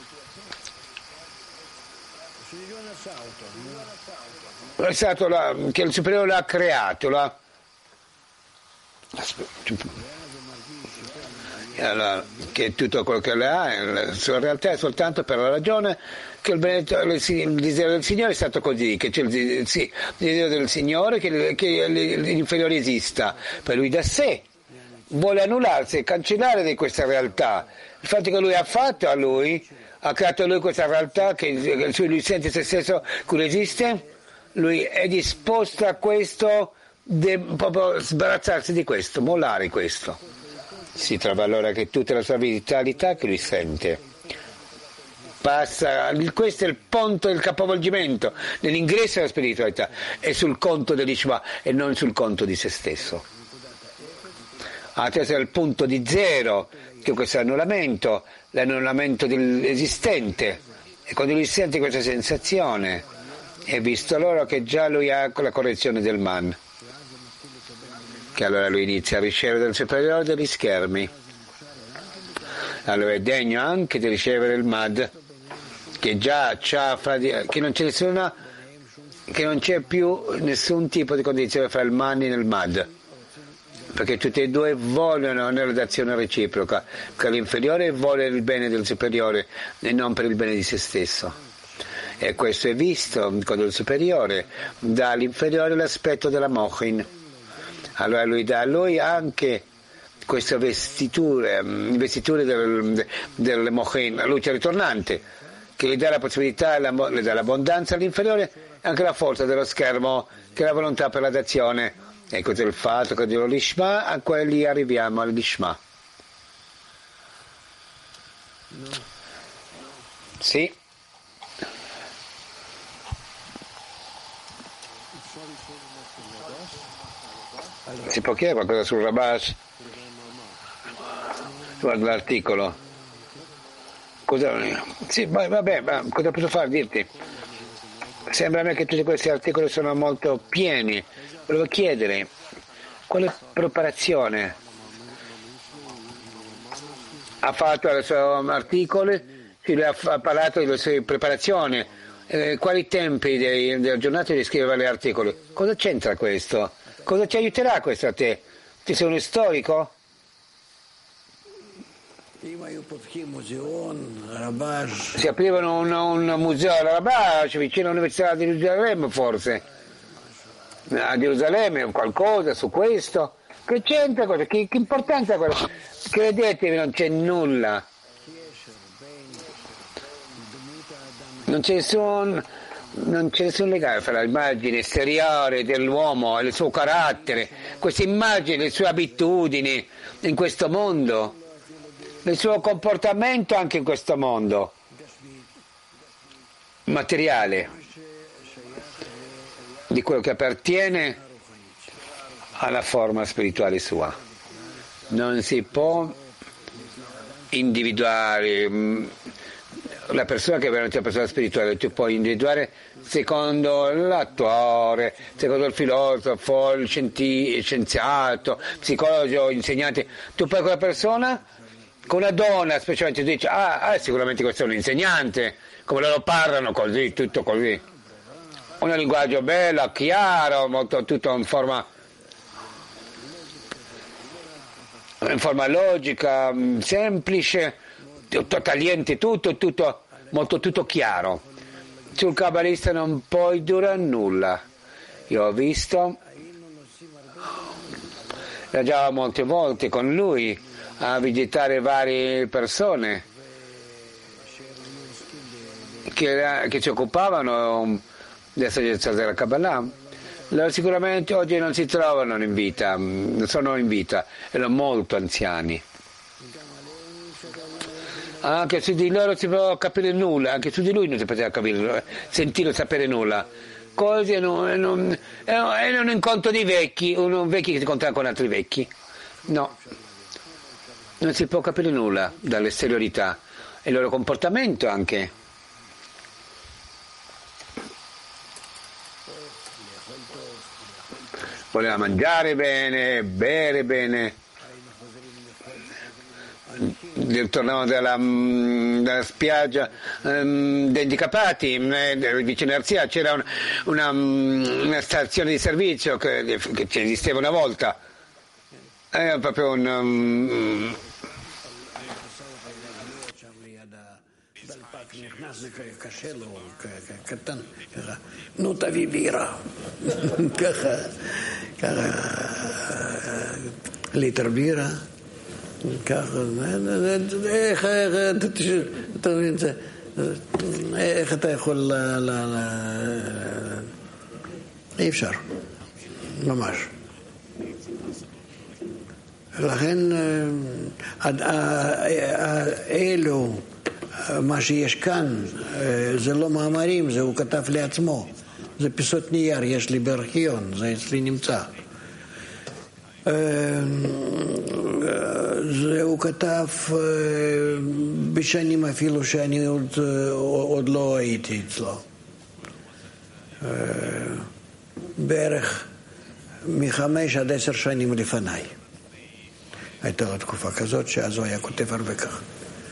che il superiore l'ha creato, allora, che tutto quello che ha, la sua realtà è soltanto per la ragione che il desiderio del Signore è stato così, che c'è il desiderio del Signore che l'inferiore esista, per lui da sé vuole annullarsi e cancellare di questa realtà. Il fatto che lui ha fatto a lui, ha creato a lui questa realtà che lui sente se stesso che lui esiste, lui è disposto a questo, proprio sbarazzarsi di questo, mollare questo. Si trova allora che tutta la sua vitalità che lui sente passa, questo è il punto del capovolgimento nell'ingresso della spiritualità, è sul conto dell'Ishma e non sul conto di se stesso. Attraverso il punto di zero, che è questo l'annullamento dell'esistente, e quando lui sente questa sensazione è visto allora che già lui ha la correzione del man, che allora lui inizia a ricevere dal superiore degli schermi, allora è degno anche di ricevere il mad, che già che non c'è più nessun tipo di condizione fra il man e il mad, perché tutti e due vogliono nella dazione reciproca, che l'inferiore vuole il bene del superiore e non per il bene di se stesso. E questo è visto quando il superiore dà all'inferiore l'aspetto della mochin. Allora lui dà a lui anche queste vestiture del mochin, la luce ritornante, che gli dà la possibilità, le dà l'abbondanza all'inferiore e anche la forza dello schermo, che è la volontà per la dazione. E questo è il fatto che dico l'Ishma, a quelli arriviamo all'Ishma. Sì. Si può chiedere qualcosa sul Rabash? Guarda l'articolo. Sì, vabbè, ma cosa posso fare? Dirti? Sembra a me che tutti questi articoli sono molto pieni. Volevo chiedere quale preparazione ha fatto ai suoi articoli, lui ha parlato delle sue preparazioni, quali tempi della giornata di scrivere gli articoli. Cosa c'entra questo? Cosa ti aiuterà questo a te? Ti sei uno storico? Si aprivano un museo alla Rabash vicino all'Università di Gerusalemme, forse a Gerusalemme, qualcosa su questo. Che c'entra cosa? Che importanza ha quello? Credetevi, non c'è nulla. Non c'è nessun legame fra l'immagine esteriore dell'uomo e il suo carattere, queste immagini, le sue abitudini in questo mondo, il suo comportamento anche in questo mondo materiale, di quello che appartiene alla forma spirituale sua. Non si può individuare la persona che è veramente una persona spirituale, tu puoi individuare secondo l'attore, secondo il filosofo, il scienziato, psicologo, insegnante. Tu poi quella persona, con una donna specialmente, tu dici sicuramente questo è un insegnante, come loro parlano così, tutto così. Un linguaggio bello, chiaro, molto, tutto in forma logica, semplice, tagliente, tutto molto chiaro. Sul kabbalista non puoi durare nulla. Io ho visto, era già molte volte con lui a visitare varie persone che si occupavano dell'associazione della Kabbalah. Sicuramente oggi non si trovano in vita, sono in vita, erano molto anziani. Anche su di loro si poteva capire nulla, anche su di lui non si poteva capire, sentire, sapere nulla. Così era un incontro di vecchi, un vecchi che si incontrava con altri vecchi. No, non si può capire nulla dall'esteriorità e il loro comportamento anche. Voleva mangiare bene, bere bene. Tornavano dalla spiaggia denti capati, vicino all'Arzia c'era una stazione di servizio che esisteva una volta. Era proprio un נו תביא בירה, ככה ליטר בירה, ככה, איך אתה יכול, אי אפשר, ממש. לכן אלו מה שיש כאן זה לא מאמרים, זה הוא כתב לעצמו, זה פיסות נייר, יש לי בארכיון, זה אצלי נמצא. זה הוא כתב בשנים אפילו שאני עוד לא הייתי אצלו. בערך 5 עד 10 שנים לפניי. הייתה לו תקופה כזאת שאז הוא היה כותב הרבה כך.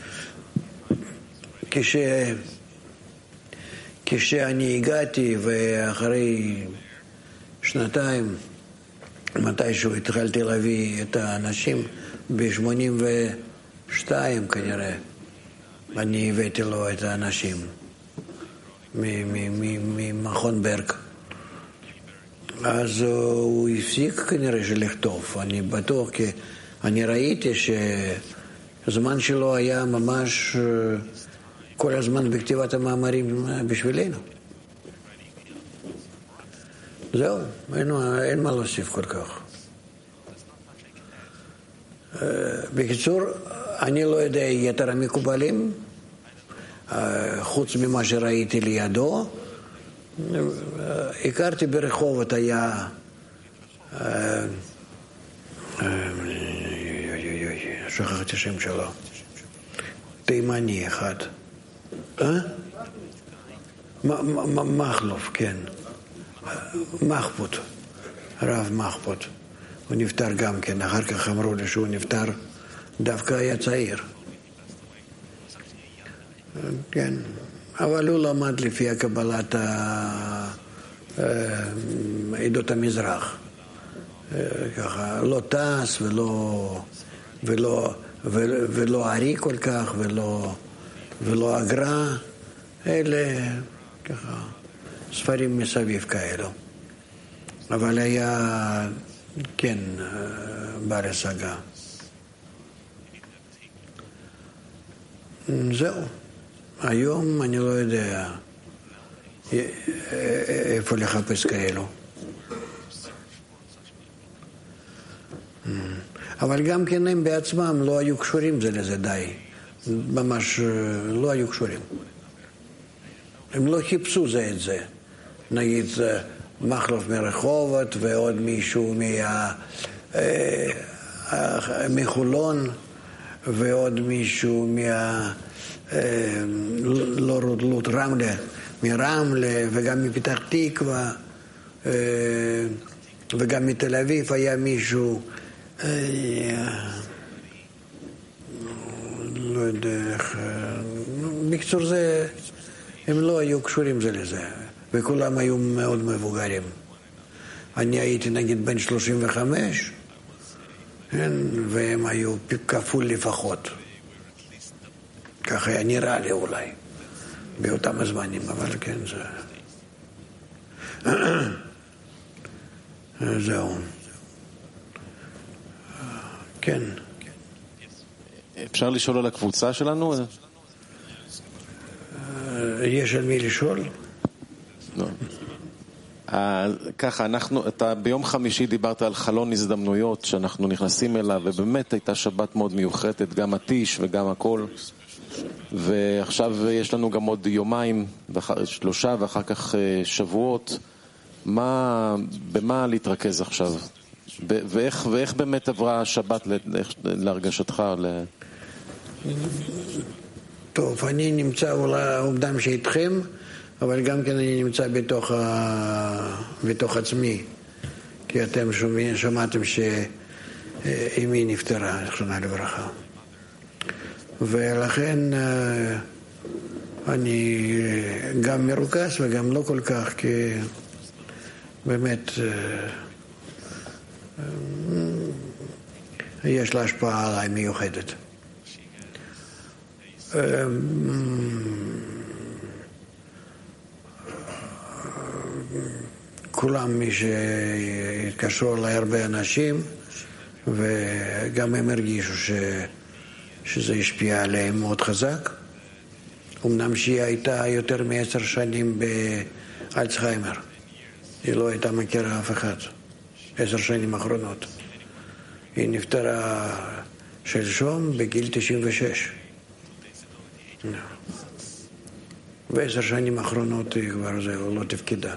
כשאני הגעתי ואחרי 2 מתישהו התחלתי להביא את האנשים, ב-82 כנראה אני הבאתי לו את האנשים ממכון ברג. אז הוא הפסיק כנראה לכתוב, אני בטוח, כי אני ראיתי שהזמן שלו היה ממש כל הזמן בכתיבת המאמרים בשבילנו. זהו, אין מה להוסיף כל כך. בקיצור, אני לא יודע יתר המקובלים, חוץ ממה שראיתי לידו. הכרתי ברחובות היה שכחתי שם שלו, תימני אחד, מחלוף, כן, מחפות, רב מחפות. הוא נפטר גם כן, אחר כך אמרו לי שהוא נפטר, דווקא היה צעיר. כן, אבל הוא למד לפי הקבלת עדות המזרח. ככה, לא טס ולא ולא ארי כל כך, ולא אגרה, אלה ככה ספרים מסביב כאלו. אבל היה, כן, בר השגה. זהו. היום אני לא יודע איפה לחפש כאלו. אבל גם כן הם בעצמם לא היו קשורים זה לזה די. ממש לא היו קשורים. הם לא חיפשו זה את זה. נגיד מחלוף מרחובות ועוד מישהו מחולון ועוד מישהו לא רודלות רמלה, מרמלה וגם מפתח תקווה וגם מתל אביב היה מישהו לא יודע איך בקצור זה הם לא היו קשורים זה לזה וכולם היו מאוד מבוגרים. אני הייתי נגיד בן 35 והם היו כפול לפחות. ככה היה נראה לי אולי באותם הזמנים, אבל כן זה זהו. כן. אפשר לשאול על הקבוצה שלנו? יש על מי לשאול? לא. ככה, אתה ביום חמישי דיברת על חלון הזדמנויות שאנחנו נכנסים אליו, ובאמת הייתה שבת מאוד מיוחדת, גם הטיש וגם הכל. ועכשיו יש לנו גם עוד יומיים, 3 ואחר כך שבועות. במה להתרכז עכשיו? ואיך באמת עברה השבת להרגשתך? טוב, אני נמצא אולי אומנם שאיתכם, אבל גם כן אני נמצא בתוך עצמי, כי אתם שמעתם שאמי נפטרה, זכרונה לברכה. ולכן אני גם מרוכז וגם לא כל כך, כי באמת יש לה השפעה עליי מיוחדת. כולם מי שהתקשרו אליי הרבה אנשים וגם הם הרגישו שזה השפיע עליהם מאוד חזק. אמנם שהיא הייתה יותר מ10 שנים באלצהיימר, היא לא הייתה מכירה אף אחד 10 שנים האחרונות. היא נפטרה שלשום בגיל 96 ו10 שנים האחרונות היא כבר זהו, לא תפקידה.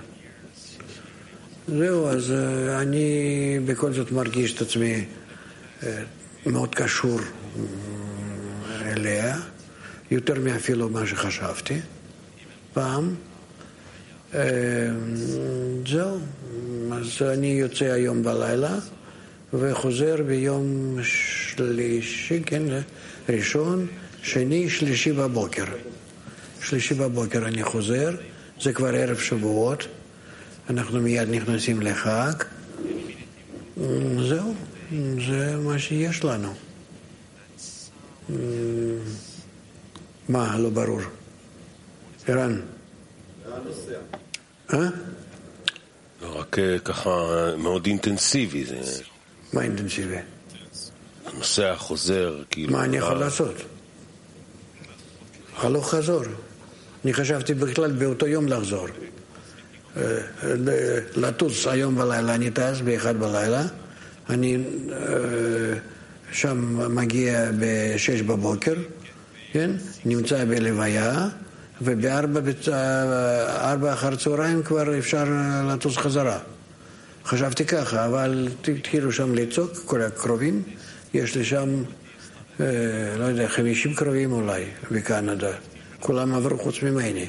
זהו, אז אני בכל זאת מרגיש את עצמי מאוד קשור אליה, יותר מאפילו מה שחשבתי פעם. זהו, אז אני יוצא היום בלילה וחוזר ביום שלישי, כן, ראשון, שני, שלישי בבוקר. שלישי בבוקר אני חוזר, זה כבר ערב שבועות, אנחנו מיד נכנסים לחג. זהו, זה מה שיש לנו. מה, לא ברור? ערן? לא, רק ככה מאוד אינטנסיבי. מה אינטנסיבי? הנוסע חוזר, כאילו... מה אני יכול לעשות? הלוך חזור. אני חשבתי בכלל באותו יום לחזור. לטוס היום בלילה, אני טס ב1 בלילה. אני שם מגיע ב6 בבוקר, כן? נמצא בלוויה, וב4 אחר צהריים כבר אפשר לטוס חזרה. חשבתי ככה, אבל התחילו שם לצעוק, כל הקרובים. יש לי שם, לא יודע, 50 קרובים אולי בקנדה. כולם עברו חוץ ממני.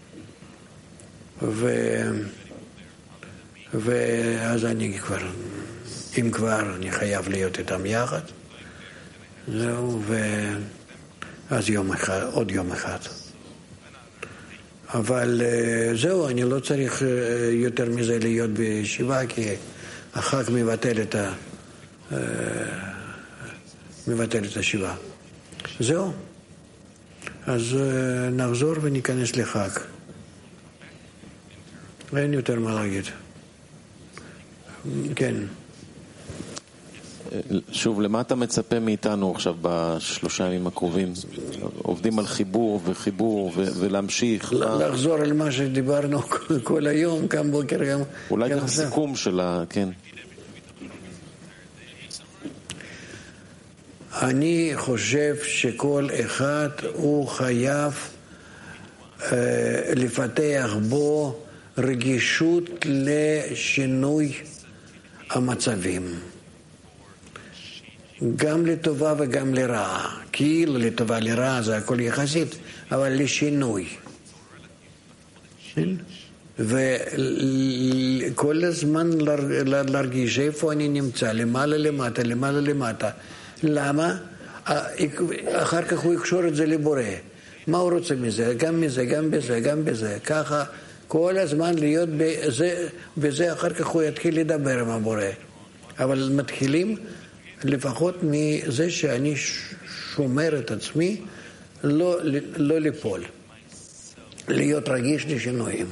ואז אני כבר, אם כבר, אני חייב להיות איתם יחד. זהו, ואז יום אחד, עוד יום אחד. אבל זהו, אני לא צריך יותר מזה להיות בישיבה, כי החג מבטל מבטל את השבעה. זהו. אז נחזור וניכנס לחג. אין יותר מה להגיד. כן. שוב, למה אתה מצפה מאיתנו עכשיו בשלושה ימים הקרובים? עובדים על חיבור וחיבור ולהמשיך. לחזור על מה שדיברנו כל היום, גם בוקר, גם... אולי גם סיכום של כן. אני חושב שכל אחד הוא חייב לפתח בו רגישות לשינוי המצבים. גם לטובה וגם לרעה. כאילו לטובה לרעה זה הכל יחסית, אבל לשינוי. וכל הזמן להרגיש איפה אני נמצא, למעלה למטה, למעלה למטה. למה? אחר כך הוא יקשור את זה לבורא. מה הוא רוצה מזה? גם מזה, גם בזה, גם בזה. ככה כל הזמן להיות בזה, אחר כך הוא יתחיל לדבר עם הבורא. אבל מתחילים לפחות מזה שאני שומר את עצמי, לא ליפול. להיות רגיש לשינויים.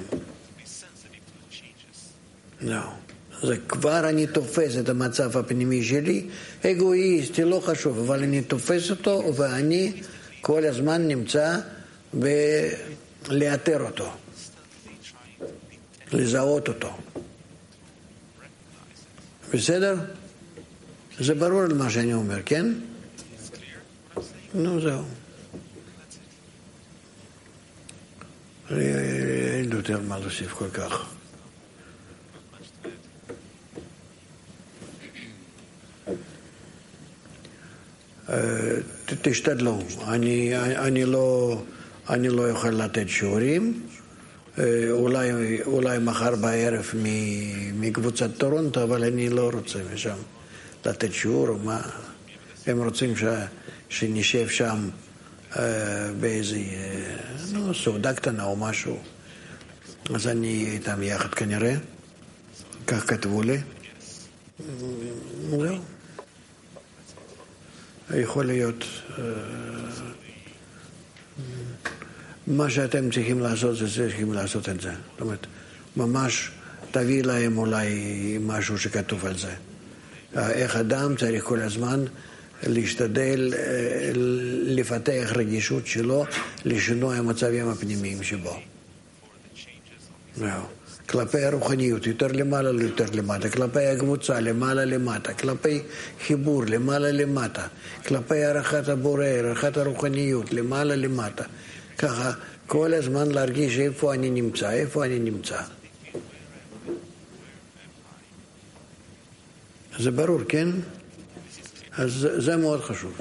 לא. זה כבר אני תופס את המצב הפנימי שלי, אגואיסטי, לא חשוב, אבל אני תופס אותו ואני כל הזמן נמצא לאתר אותו, לזהות אותו. בסדר? זה ברור על מה שאני אומר, כן? נו, זהו. אין יותר מה להוסיף כל כך. תשתדלו, אני לא יכול לתת שיעורים, אולי מחר בערב מקבוצת טורונטו, אבל אני לא רוצה משם לתת שיעור, או מה, הם רוצים שנשב שם באיזה סעודה קטנה או משהו, אז אני איתם יחד כנראה, כך כתבו לי, זהו. יכול להיות מה שאתם צריכים לעשות, צריכים לעשות את זה. זאת אומרת, ממש תביא להם אולי משהו שכתוב על זה. איך אדם צריך כל הזמן להשתדל לפתח רגישות שלו לשינוי המצבים הפנימיים שבו. כלפי הרוחניות, יותר למעלה, לא יותר למטה, כלפי הקבוצה, למעלה למטה, כלפי חיבור, למעלה למטה, כלפי הערכת הבורא, הערכת הרוחניות, למעלה למטה. ככה, כל הזמן להרגיש איפה אני נמצא, איפה אני נמצא. זה ברור, כן? אז זה מאוד חשוב.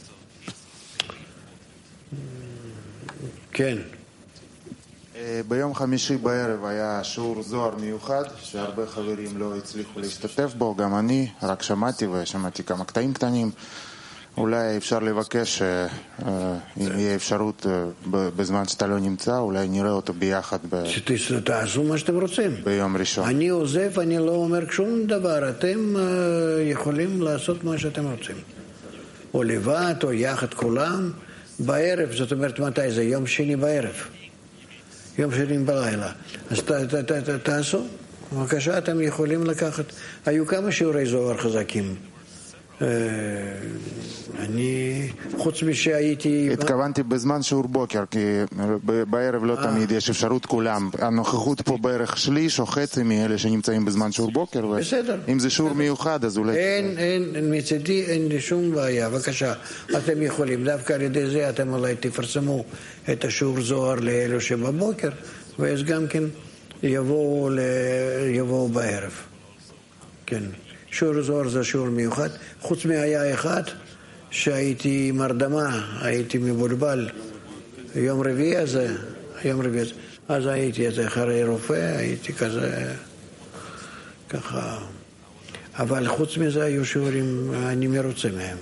כן. ביום חמישי בערב היה שיעור זוהר מיוחד שהרבה חברים לא הצליחו להשתתף בו, גם אני רק שמעתי ושמעתי כמה קטעים קטנים. אולי אפשר לבקש, אם יהיה אפשרות בזמן שאתה לא נמצא, אולי נראה אותו ביחד תעשו מה שאתם רוצים. ביום ראשון. אני עוזב, אני לא אומר שום דבר, אתם יכולים לעשות מה שאתם רוצים. או לבד, או יחד כולם, בערב, זאת אומרת מתי זה? יום שני בערב. יום שני בלילה. אז תעשו. בבקשה, אתם יכולים לקחת. היו כמה שיעורי זוהר חזקים. אני, חוץ משהייתי... התכוונתי בזמן שיעור בוקר, כי בערב לא תמיד יש אפשרות כולם. הנוכחות פה בערך שליש או חצי מאלה שנמצאים בזמן שיעור בוקר. בסדר. אם זה שיעור מיוחד, אז אולי... אין, מצדי אין לי שום בעיה. בבקשה, אתם יכולים. דווקא על ידי זה אתם אולי תפרסמו את השיעור זוהר לאלו שבבוקר, ואז גם כן יבואו בערב. כן. שיעור זוהר זה שיעור מיוחד, חוץ מהיה אחד שהייתי מרדמה, הייתי מבולבל, יום רביעי הזה, אז הייתי אחרי רופא, הייתי כזה, ככה, אבל חוץ מזה היו שיעורים, אני מרוצה מהם,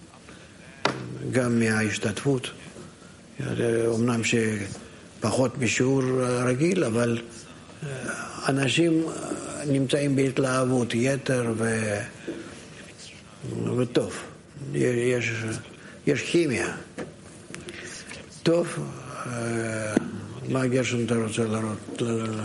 גם מההשתתפות, אמנם שפחות משיעור רגיל, אבל אנשים נמצאים בהתלהבות יתר וטוב, יש כימיה. טוב, מה גרשון אתה רוצה לראות?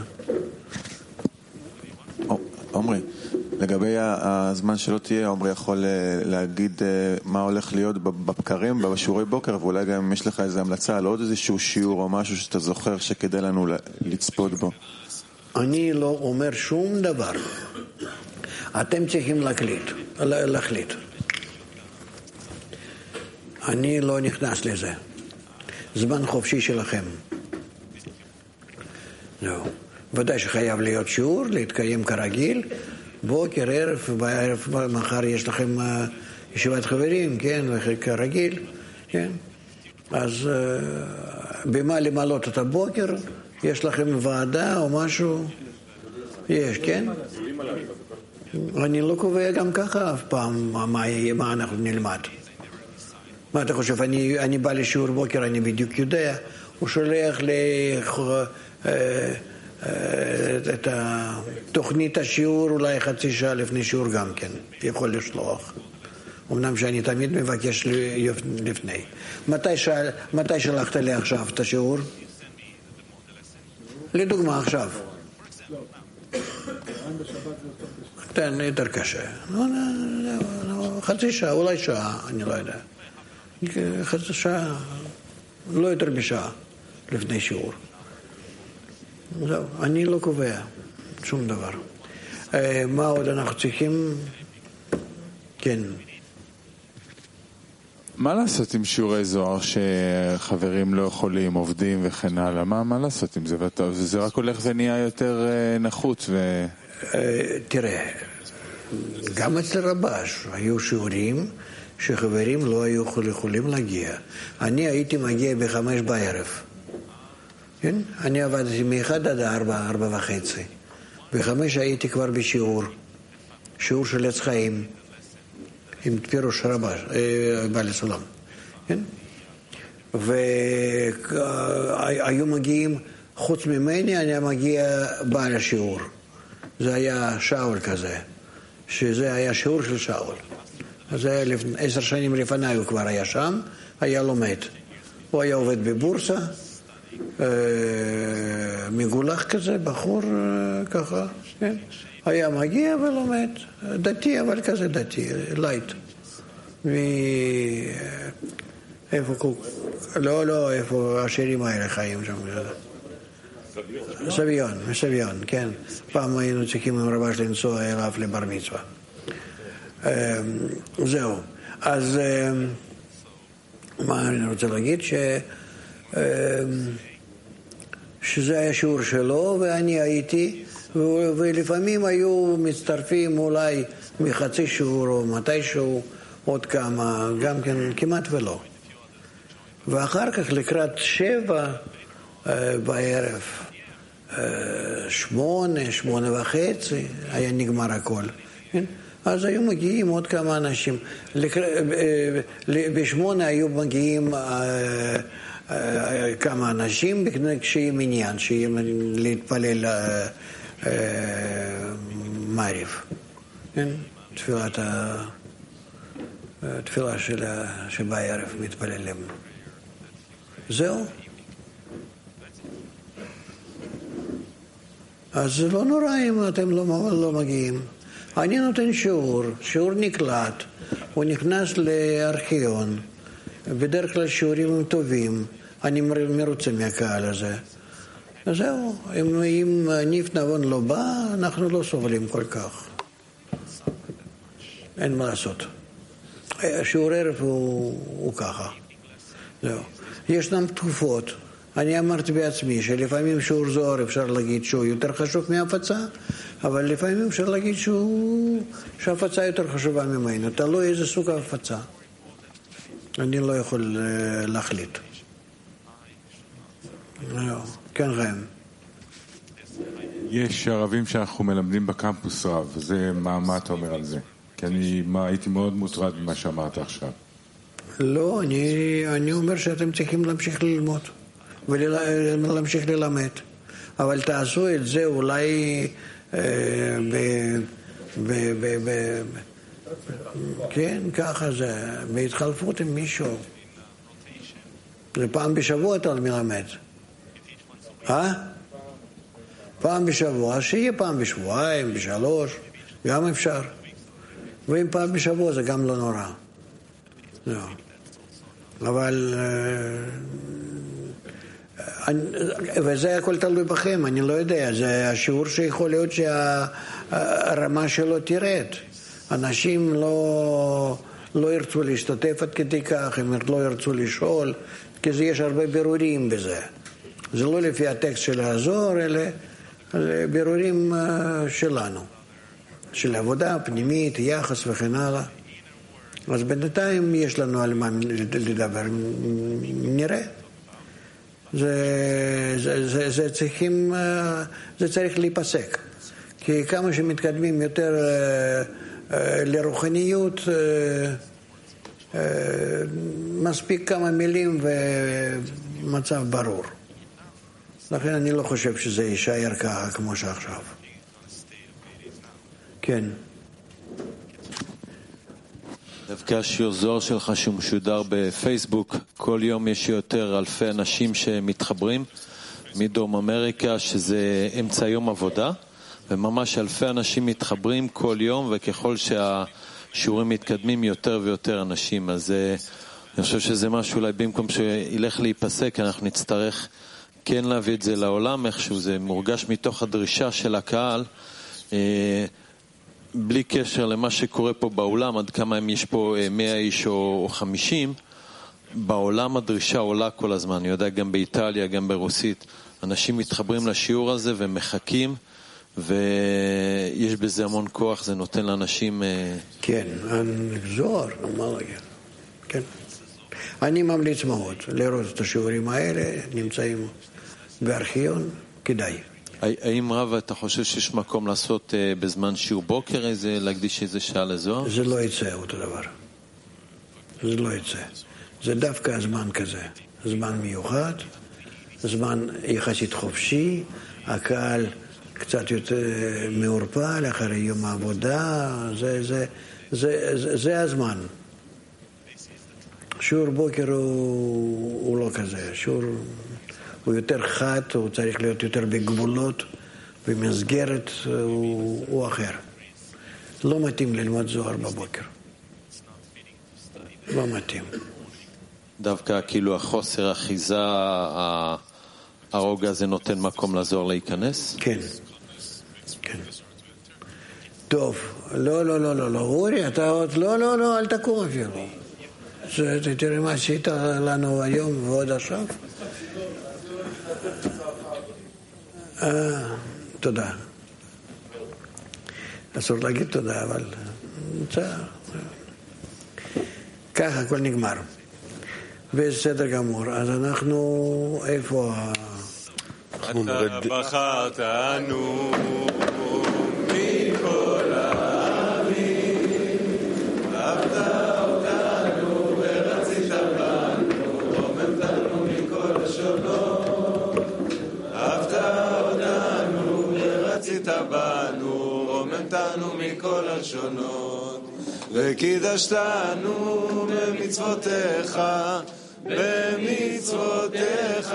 עומרי, לגבי הזמן שלא תהיה, עומרי יכול להגיד מה הולך להיות בבקרים, בשיעורי בוקר, ואולי גם אם יש לך איזו המלצה על עוד איזשהו שיעור או משהו שאתה זוכר שכדאי לנו לצפות בו. אני לא אומר שום דבר. אתם צריכים להחליט. אני לא נכנס לזה. זמן חופשי שלכם. לא. ודאי שחייב להיות שיעור, להתקיים כרגיל, בוקר, ערב, בערב, מחר יש לכם ישיבת חברים, כן, כרגיל, כן. אז במה למלות את הבוקר? יש לכם ועדה או משהו? יש, כן? אני לא קובע גם ככה אף פעם מה אנחנו נלמד. מה אתה חושב? אני בא לשיעור בוקר, אני בדיוק יודע, הוא שולח את תוכנית השיעור אולי חצי שעה לפני שיעור גם כן, יכול לשלוח. אמנם שאני תמיד מבקש לפני. מתי שלחת לי עכשיו את השיעור? לדוגמה עכשיו. תן לי יותר קשה. חצי שעה, אולי שעה, אני לא יודע. חצי שעה, לא יותר משעה לפני שיעור. זהו, אני לא קובע שום דבר. מה עוד אנחנו צריכים? כן. מה לעשות עם שיעורי זוהר שחברים לא יכולים, עובדים וכן הלאה? מה לעשות עם זה? וזה רק הולך ונהיה יותר נחות תראה, גם אצל רבש היו שיעורים שחברים לא היו יכולים להגיע. אני הייתי מגיע ב5 בערב. כן? אני עבדתי מ1 עד 4, 4:30. ב5 הייתי כבר בשיעור, שיעור של עץ חיים, עם פירוש רבש, בעל הסולם. כן? והיו מגיעים, חוץ ממני, אני מגיע בעל השיעור. זה היה שאול כזה, שזה היה שיעור של שאול. אז היה 10 שנים לפניי הוא כבר היה שם, היה לומד. הוא היה עובד בבורסה, מגולח כזה, בחור ככה, כן? היה מגיע ולומד, דתי, אבל כזה דתי, לייט. איפה, לא, איפה השירים האלה חיים שם. סביון, כן. פעם היינו צריכים עם רבש לנסוע אליו לבר מצווה. זהו. אז מה אני רוצה להגיד? שזה היה שיעור שלו ואני הייתי, ולפעמים היו מצטרפים אולי מחצי שיעור או מתישהו עוד כמה, גם כן כמעט ולא. ואחר כך לקראת 7 בערב, 8:30, היה נגמר הכל. אז היו מגיעים עוד כמה אנשים. ב8 היו מגיעים כמה אנשים כשיהיה מניין, שיהיה להתפלל מעריב. תפילה שבערב מתפללים. זהו. אז זה לא נורא אם אתם לא מגיעים. אני נותן שיעור נקלט, הוא נכנס לארכיון, בדרך כלל שיעורים טובים, אני מרוצה מהקהל הזה. אז זהו, אם ניף נבון לא בא, אנחנו לא סובלים כל כך. אין מה לעשות. שיעור ערב הוא ככה. זהו. ישנם תקופות. אני אמרתי בעצמי שלפעמים שיעור זוהר אפשר להגיד שהוא יותר חשוב מההפצה, אבל לפעמים אפשר להגיד שההפצה יותר חשובה ממנו. תלוי איזה סוג ההפצה. אני לא יכול להחליט. כן, ראם. יש ערבים שאנחנו מלמדים בקמפוס רב, מה אתה אומר על זה? כי אני הייתי מאוד מוטרד ממה שאמרת עכשיו. לא, אני אומר שאתם צריכים להמשיך ללמוד ולהמשיך ללמד. אבל תעשו את זה אולי כן, ככה זה, בהתחלפות עם מישהו. זה פעם בשבוע אתה מלמד. פעם בשבוע, שיהיה פעם בשבועיים, בשלוש, גם אפשר. ואם פעם בשבוע זה גם לא נורא. לא. אבל... וזה הכל תלוי בכם, אני לא יודע. זה השיעור שיכול להיות שהרמה שלו תירד. אנשים לא ירצו להשתתף עד כדי כך, הם לא ירצו לשאול, כי יש הרבה בירורים בזה. זה לא לפי הטקסט של הזוהר, אלא בירורים שלנו, של עבודה פנימית, יחס וכן הלאה. אז בינתיים יש לנו על מה לדבר, נראה. זה צריך להיפסק. כי כמה שמתקדמים יותר לרוחניות, מספיק כמה מילים ומצב ברור. לכן אני לא חושב שזה יישאר ככה כמו שעכשיו. כן. דווקא השיעור זוהר שלך שמשודר בפייסבוק, כל יום יש יותר אלפי אנשים שמתחברים מדרום אמריקה, שזה אמצע יום עבודה, וממש אלפי אנשים מתחברים כל יום, וככל שהשיעורים מתקדמים יותר ויותר אנשים. אז אני חושב שזה משהו אולי במקום שילך להיפסק, אנחנו נצטרך כן להביא את זה לעולם איכשהו, זה מורגש מתוך הדרישה של הקהל, בלי קשר למה שקורה פה בעולם, עד כמה יש פה 100 איש או 50, בעולם הדרישה עולה כל הזמן. אני יודע גם באיטליה, גם ברוסית, אנשים מתחברים לשיעור הזה ומחכים, ויש בזה המון כוח, זה נותן לאנשים... כן, זוהר, אמר רגע. כן. אני ממליץ מאוד לראות את השיעורים האלה, נמצאים בארכיון, כדאי. האם רב, אתה חושב שיש מקום לעשות בזמן שיעור בוקר, להקדיש איזה שעה לזוהר? זה לא יצא אותו דבר. זה לא יצא. זה דווקא הזמן כזה. זמן מיוחד, זמן יחסית חופשי, הקהל קצת יותר מעורפל אחרי יום העבודה, זה הזמן. שיעור בוקר הוא לא כזה. שיעור... הוא יותר חד, הוא צריך להיות יותר בגבולות, במסגרת הוא אחר. לא מתאים ללמוד זוהר בבוקר. לא מתאים. דווקא כאילו החוסר אחיזה, הרוגע הזה נותן מקום לזוהר להיכנס? כן. כן. טוב, לא, אורי, אתה עוד, לא, אל תקום אפילו. תראה מה עשית לנו היום ועוד עכשיו. תודה. אסור להגיד תודה, אבל ככה הכל נגמר. בסדר גמור. אז אנחנו, איפה אתה בחרתנו מכל העמים, אהבת אותנו ורצית בנו, רוממתנו מכל השונות. אהבת אותנו ורצית בנו, רוממתנו מכל השונות. וקידשתנו במצוותיך, במצוותיך,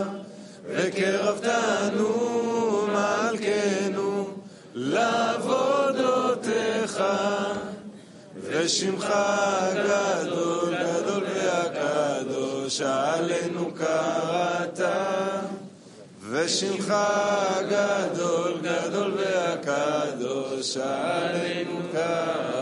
וקרבתנו מלכנו לעבודותיך, ושמך גדול גדול והקדוש עלינו קראת, ושמך גדול גדול והקדוש עלינו קראת.